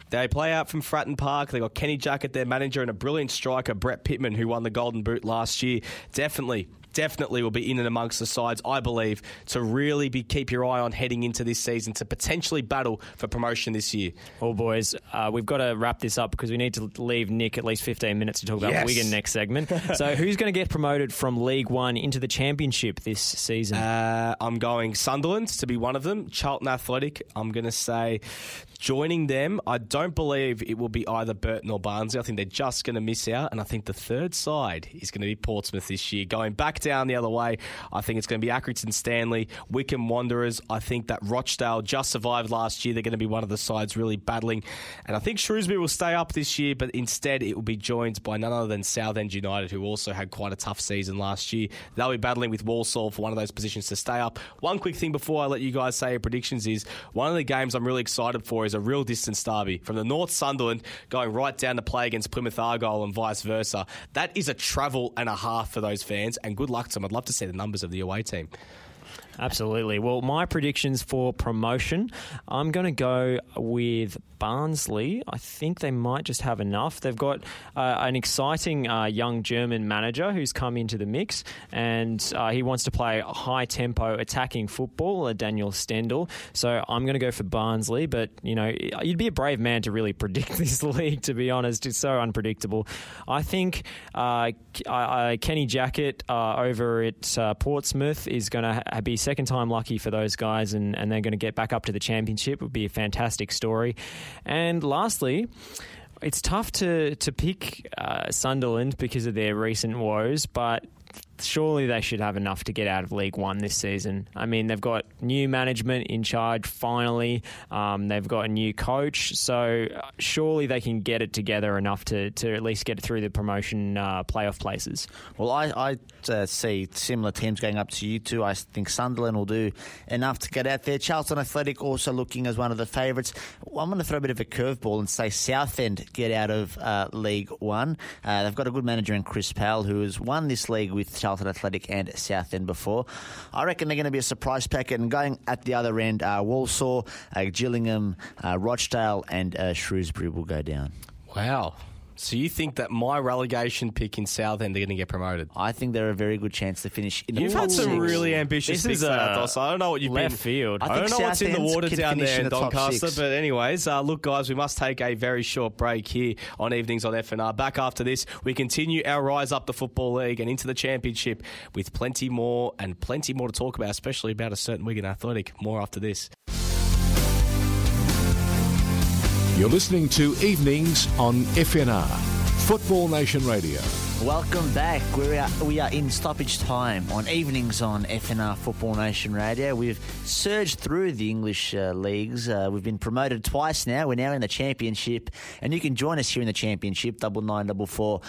They play out from Fratton Park. They got Kenny Jackett, their manager, and a brilliant striker, Brett Pittman, who won the Golden Boot last year. Definitely will be in and amongst the sides, I believe, to really keep your eye on heading into this season to potentially battle for promotion this year. Well, boys, we've got to wrap this up because we need to leave Nick at least 15 minutes to talk about Wigan next segment. So who's going to get promoted from League One into the Championship this season? I'm going Sunderland to be one of them. Charlton Athletic, I'm going to say joining them. I don't believe it will be either Burton or Barnsley. I think they're just going to miss out. And I think the third side is going to be Portsmouth this year. Going back down the other way, I think it's going to be Accrington Stanley, Wickham Wanderers. I think that Rochdale just survived last year. They're going to be one of the sides really battling. And I think Shrewsbury will stay up this year, but instead it will be joined by none other than Southend United, who also had quite a tough season last year. They'll be battling with Walsall for one of those positions to stay up. One quick thing before I let you guys say your predictions is one of the games I'm really excited for is a real distance derby from the North Sunderland going right down to play against Plymouth Argyle and vice versa. That is a travel and a half for those fans, and good luck to them. I'd love to see the numbers of the away team. Absolutely. Well, my predictions for promotion, I'm going to go with Barnsley. I think they might just have enough. They've got an exciting young German manager who's come into the mix, and he wants to play high-tempo attacking football, Daniel Stendel. So I'm going to go for Barnsley, but, you know, you'd be a brave man to really predict this league, to be honest. It's so unpredictable. I think Kenny Jackett over at Portsmouth is going to be second time lucky for those guys, and they're going to get back up to the Championship. It would be a fantastic story. And lastly, it's tough to pick Sunderland because of their recent woes, but surely they should have enough to get out of League One this season. I mean, they've got new management in charge finally. They've got a new coach. So surely they can get it together enough to at least get through the promotion playoff places. Well, I see similar teams going up to you two. I think Sunderland will do enough to get out there. Charlton Athletic also looking as one of the favourites. I'm going to throw a bit of a curveball and say Southend get out of League One. They've got a good manager in Chris Powell, who has won this league with Charlton Athletic and Southend before. I reckon they're going to be a surprise packet, and going at the other end, Walsall, Gillingham, Rochdale and Shrewsbury will go down. Wow. So you think that my relegation pick in Southend are going to get promoted? I think they're a very good chance to finish in the You've had some really ambitious picks there, I don't know what you've left been... field. I don't know what's in the water down there in Doncaster, but anyways, look guys, we must take a very short break here on Evenings on FNR. Back after this, we continue our rise up the Football League and into the Championship with plenty more to talk about, especially about a certain Wigan Athletic. More after this. You're listening to Evenings on FNR, Football Nation Radio. Welcome back. We are in stoppage time on Evenings on FNR Football Nation Radio. We've surged through the English leagues. We've been promoted twice now. We're now in the Championship, and you can join us here in the Championship, 9944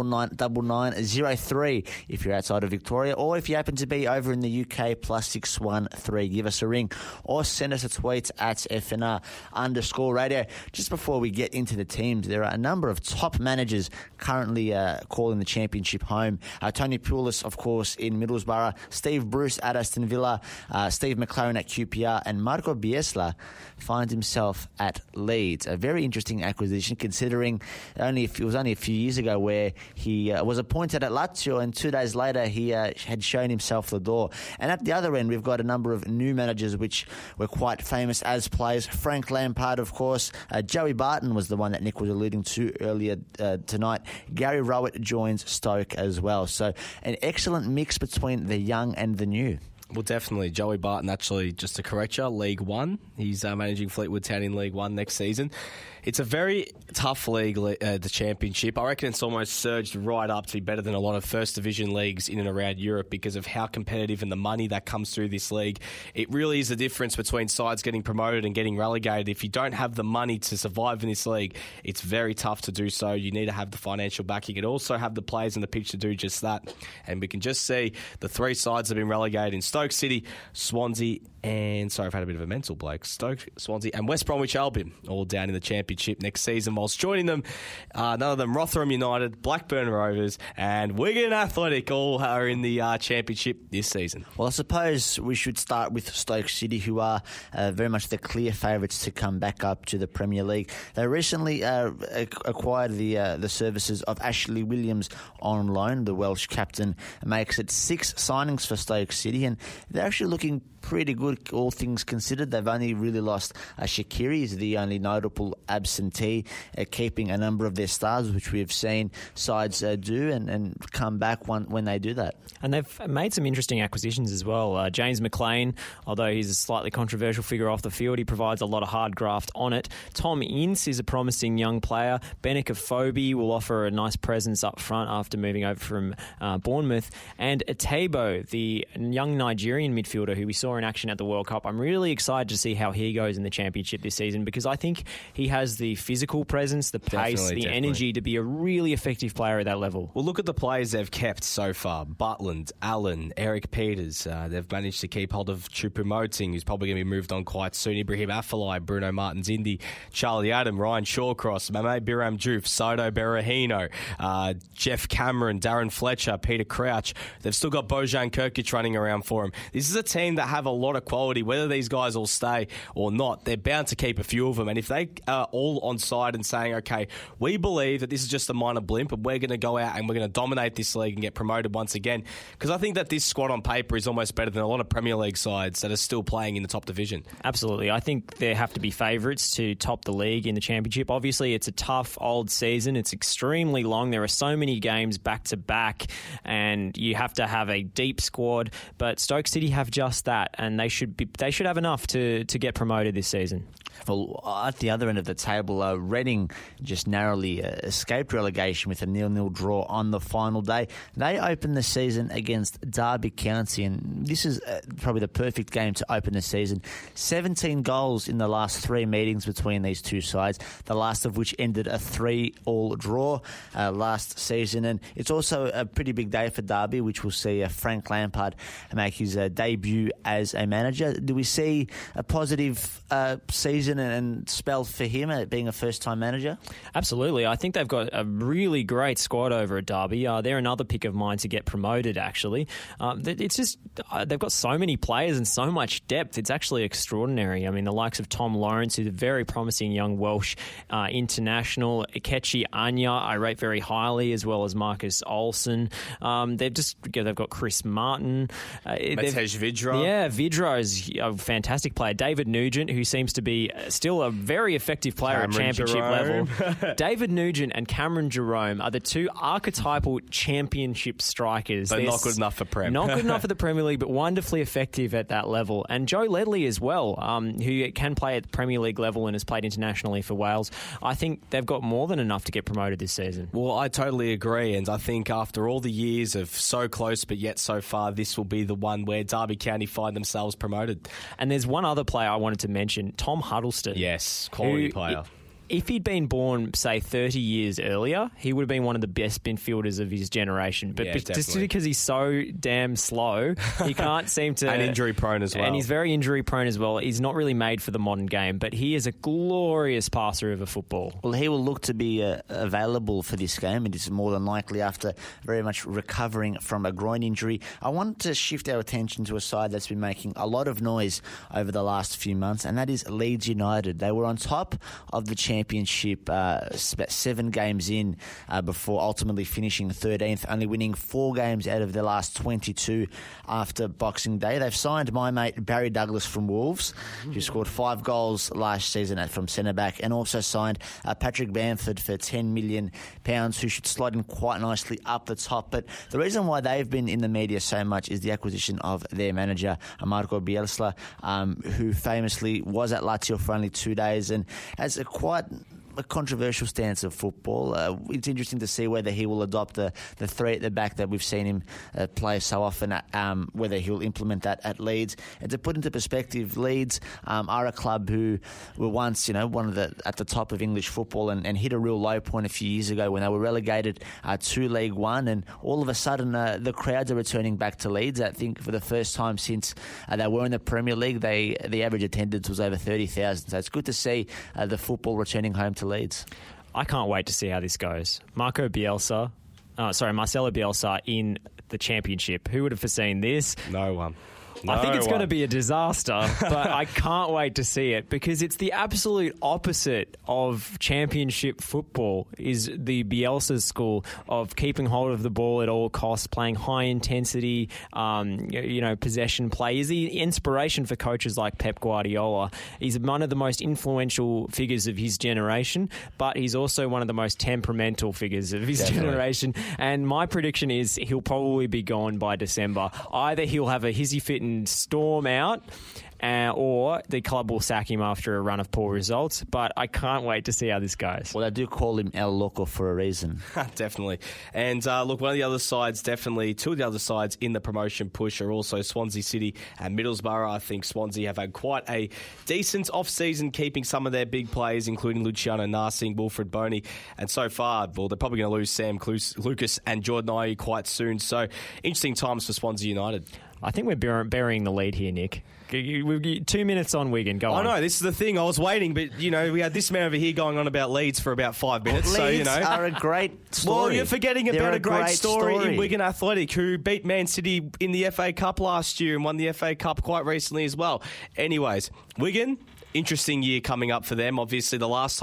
999903 if you're outside of Victoria, or if you happen to be over in the UK, +613. Give us a ring or send us a tweet at FNR_radio. Just before we get into the teams, there are a number of top managers currently calling the Championship home. Tony Pulis, of course, in Middlesbrough, Steve Bruce at Aston Villa, Steve McLaren at QPR, and Marco Bielsa finds himself at Leeds. A very interesting acquisition, considering it was only a few years ago where he was appointed at Lazio, and 2 days later he had shown himself the door. And at the other end, we've got a number of new managers which were quite famous as players. Frank Lampard, of course. Joey Barton was the one that Nick was alluding to earlier tonight. Gary Rowett joins Stoke as well. So an excellent mix between the young and the new. Well, definitely. Joey Barton, actually, just to correct you, League One. He's managing Fleetwood Town in League One next season. It's a very tough league, the Championship. I reckon it's almost surged right up to be better than a lot of First Division leagues in and around Europe because of how competitive and the money that comes through this league. It really is the difference between sides getting promoted and getting relegated. If you don't have the money to survive in this league, it's very tough to do so. You need to have the financial backing and also have the players on the pitch to do just that. And we can just see the three sides that have been relegated in Stoke Stoke City, Swansea, and sorry, I've had a bit of a mental break. Stoke, Swansea, and West Bromwich Albion all down in the Championship next season. Whilst joining them, none of them, Rotherham United, Blackburn Rovers, and Wigan Athletic all are in the Championship this season. Well, I suppose we should start with Stoke City, who are very much the clear favourites to come back up to the Premier League. They recently acquired the services of Ashley Williams on loan. The Welsh captain makes it 6 signings for Stoke City, and they're actually looking pretty good, all things considered. They've only really lost Shaqiri, is the only notable absentee, keeping a number of their stars, which we have seen sides do and come back when they do that. And they've made some interesting acquisitions as well. James McLean, although he's a slightly controversial figure off the field, he provides a lot of hard graft on it. Tom Ince is a promising young player. Benik Afobe will offer a nice presence up front after moving over from Bournemouth. And Etebo, the young Nigerian midfielder who we saw in action at the World Cup. I'm really excited to see how he goes in the Championship this season, because I think he has the physical presence, the pace, the energy to be a really effective player at that level. Well, look at the players they've kept so far. Butland, Allen, Eric Peters. They've managed to keep hold of Choupo-Moting, who's probably going to be moved on quite soon. Ibrahim Afellay, Bruno Martins-Indy, Charlie Adam, Ryan Shawcross, Mame Biram Diouf, Soto Berahino, Jeff Cameron, Darren Fletcher, Peter Crouch. They've still got Bojan Kirkic running around for him. This is a team that have a lot of quality. Whether these guys all stay or not, they're bound to keep a few of them. And if they are all on side and saying, okay, we believe that this is just a minor blimp and we're going to go out and we're going to dominate this league and get promoted once again, because I think that this squad on paper is almost better than a lot of Premier League sides that are still playing in the top division. Absolutely. I think there have to be favourites to top the league in the Championship. Obviously, it's a tough old season. It's extremely long. There are so many games back to back and you have to have a deep squad, but Stoke City have just that, and they should have enough to get promoted this season. Well, at the other end of the table, Reading just narrowly escaped relegation with a 0-0 draw on the final day. They opened the season against Derby County, and this is probably the perfect game to open the season. 17 goals in the last 3 meetings between these two sides, the last of which ended a 3-3 draw last season. And it's also a pretty big day for Derby, which will see Frank Lampard make his debut as a manager. Do we see a positive season and spell for him being a first-time manager? Absolutely. I think they've got a really great squad over at Derby. They're another pick of mine to get promoted, actually. It's just they've got so many players and so much depth. It's actually extraordinary. I mean, the likes of Tom Lawrence, who's a very promising young Welsh international. Ikechi Anya, I rate very highly, as well as Marcus Olsen. They've got Chris Martin. Matej Vidra. Yeah, Vidra is a fantastic player. David Nugent, who seems to be still a very effective player at Championship level. David Nugent and Cameron Jerome are the two archetypal Championship strikers. But not good enough for Prem. Not good enough for the Premier League, but wonderfully effective at that level. And Joe Ledley as well, who can play at the Premier League level and has played internationally for Wales. I think they've got more than enough to get promoted this season. Well, I totally agree, and I think after all the years of so close but yet so far, this will be the one where Derby County find themselves promoted. And there's one other player I wanted to mention, Tom Huddleston. Yes, quality player. If he'd been born, say, 30 years earlier, he would have been one of the best midfielders of his generation. But just because he's so damn slow, he can't seem to... And injury-prone as well. And he's very injury-prone as well. He's not really made for the modern game, but he is a glorious passer of a football. Well, he will look to be available for this game. It is more than likely after very much recovering from a groin injury. I want to shift our attention to a side that's been making a lot of noise over the last few months, and that is Leeds United. They were on top of the Championship 7 games in before ultimately finishing 13th, only winning 4 games out of their last 22 after Boxing Day. They've signed my mate Barry Douglas from Wolves, who scored 5 goals last season from centre-back, and also signed Patrick Bamford for £10 million, who should slide in quite nicely up the top. But the reason why they've been in the media so much is the acquisition of their manager, Marco Bielsa, who famously was at Lazio for only 2 days and has a quite a controversial stance of football. It's interesting to see whether he will adopt the three at the back that we've seen him play so often, whether he'll implement that at Leeds. And to put into perspective, Leeds are a club who were once, one of at the top of English football and hit a real low point a few years ago when they were relegated to League One, and all of a sudden the crowds are returning back to Leeds. I think for the first time since they were in the Premier League, the average attendance was over 30,000. So it's good to see the football returning home to Leeds. I can't wait to see how this goes. Marcelo Bielsa in the Championship. Who would have foreseen this? No one. I think it's going to be a disaster, but I can't wait to see it because it's the absolute opposite of Championship football. Is the Bielsa school of keeping hold of the ball at all costs, playing high intensity, possession play. Is the inspiration for coaches like Pep Guardiola. He's one of the most influential figures of his generation, but he's also one of the most temperamental figures of his generation. And my prediction is he'll probably be gone by December. Either he'll have a hissy fit and storm out, or the club will sack him after a run of poor results. But I can't wait to see how this goes. Well, they do call him El Loco for a reason. Definitely. And look, two of the other sides in the promotion push are also Swansea City and Middlesbrough. I think Swansea have had quite a decent off-season, keeping some of their big players, including Luciano Narsing, Wilfred Boney. And so far, well, they're probably going to lose Sam Lucas and Jordan Ayew quite soon. So interesting times for Swansea United. I think we're burying the lead here, Nick. 2 minutes on Wigan. Go on. I know, this is the thing. I was waiting, but, we had this man over here going on about Leeds for about 5 minutes. Leeds are a great story. Well, you're forgetting about a great story in Wigan Athletic, who beat Man City in the FA Cup last year and won the FA Cup quite recently as well. Anyways, Wigan... interesting year coming up for them. Obviously, the last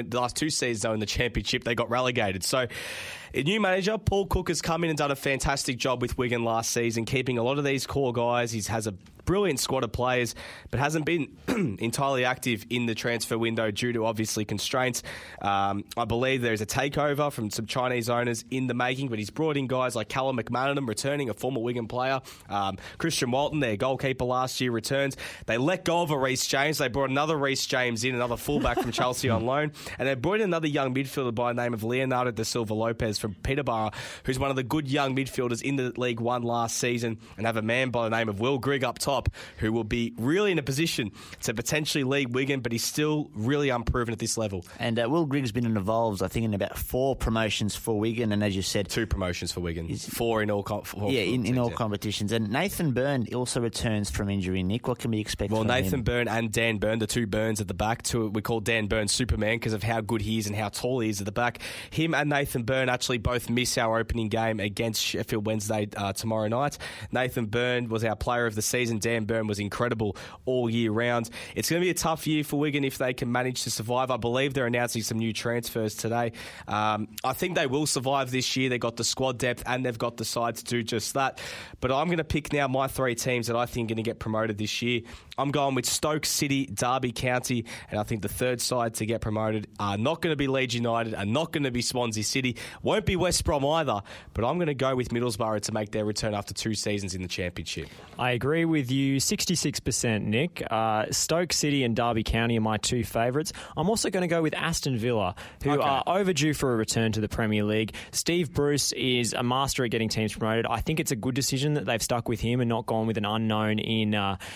2 seasons they were in the Championship, they got relegated. So, a new manager, Paul Cook, has come in and done a fantastic job with Wigan last season, keeping a lot of these core guys. He has a brilliant squad of players, but hasn't been entirely active in the transfer window due to obviously constraints. I believe there's a takeover from some Chinese owners in the making, but he's brought in guys like Callum McManaman, returning, a former Wigan player. Christian Walton, their goalkeeper last year, returns. They let go of a Reece James. They brought another Reece James in, another fullback from Chelsea on loan, and they brought in another young midfielder by the name of Leonardo da Silva Lopez from Peterborough, who's one of the good young midfielders in the League One last season, and have a man by the name of Will Grigg up top, who will be really in a position to potentially lead Wigan, but he's still really unproven at this level. And Will Grigg's been involved, I think, in about 4 promotions for Wigan, and as you said... 2 promotions for Wigan. 4 in all competitions. And Nathan Byrne also returns from injury. Nick, what can we expect from him? Well, Nathan Byrne and Dan Byrne, the 2 Byrnes at the back. We call Dan Byrne Superman because of how good he is and how tall he is at the back. Him and Nathan Byrne actually both miss our opening game against Sheffield Wednesday tomorrow night. Nathan Byrne was our player of the season. Dan Byrne was incredible all year round. It's going to be a tough year for Wigan if they can manage to survive. I believe they're announcing some new transfers today. I think they will survive this year. They've got the squad depth and they've got the side to do just that. But I'm going to pick now my 3 teams that I think are going to get promoted this year. I'm going with Stoke City, Derby County, and I think the third side to get promoted are not going to be Leeds United, are not going to be Swansea City, won't be West Brom either, but I'm going to go with Middlesbrough to make their return after 2 seasons in the Championship. I agree with you 66%, Nick. Stoke City and Derby County are my 2 favourites. I'm also going to go with Aston Villa, who are overdue for a return to the Premier League. Steve Bruce is a master at getting teams promoted. I think it's a good decision that they've stuck with him and not gone with an unknown in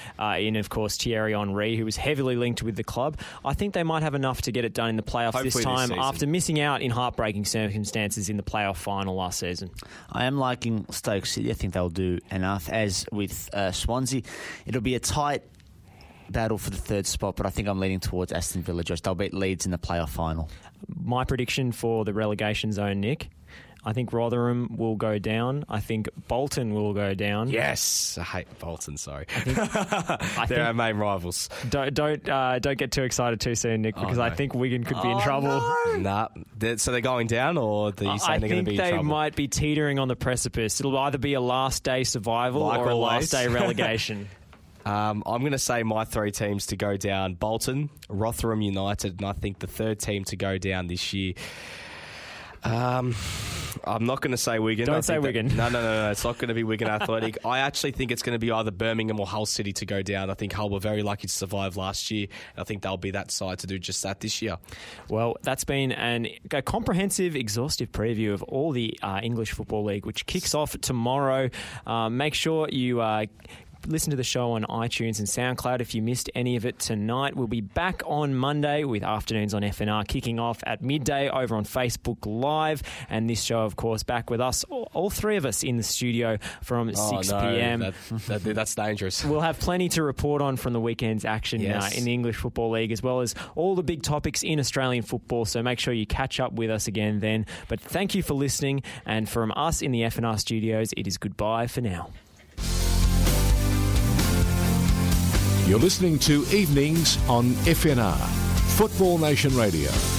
of course, Thierry Henry, who was heavily linked with the club. I think they might have enough to get it done in the playoffs Hopefully this time this after missing out in heartbreaking circumstances in the playoff final last season. I am liking Stoke City. I think they'll do enough. As with Swansea, it'll be a tight battle for the 3rd spot, but I think I'm leaning towards Aston Villa. Josh, they'll beat Leeds in the playoff final. My prediction for the relegation zone, Nick, I think Rotherham will go down. I think Bolton will go down. Yes, I hate Bolton. Sorry, they're our main rivals. Don't get too excited too soon, Nick, because I think Wigan could be in trouble. No. Nah, so they're going down, or are you saying they're going to be in trouble? I think they might be teetering on the precipice. It'll either be a last day survival or a last day relegation. I'm going to say my 3 teams to go down: Bolton, Rotherham United, and I think the 3rd team to go down this year. I'm not going to say Wigan. Don't say Wigan. No. It's not going to be Wigan Athletic. I actually think it's going to be either Birmingham or Hull City to go down. I think Hull were very lucky to survive last year. And I think they'll be that side to do just that this year. Well, that's been a comprehensive, exhaustive preview of all the English Football League, which kicks off tomorrow. Make sure you listen to the show on iTunes and SoundCloud if you missed any of it tonight. We'll be back on Monday with Afternoons on FNR kicking off at midday over on Facebook Live. And this show, of course, back with us, all three of us in the studio from 6 p.m. That's dangerous. We'll have plenty to report on from the weekend's action in the English Football League, as well as all the big topics in Australian football. So make sure you catch up with us again then. But thank you for listening. And from us in the FNR studios, it is goodbye for now. You're listening to Evenings on FNR, Football Nation Radio.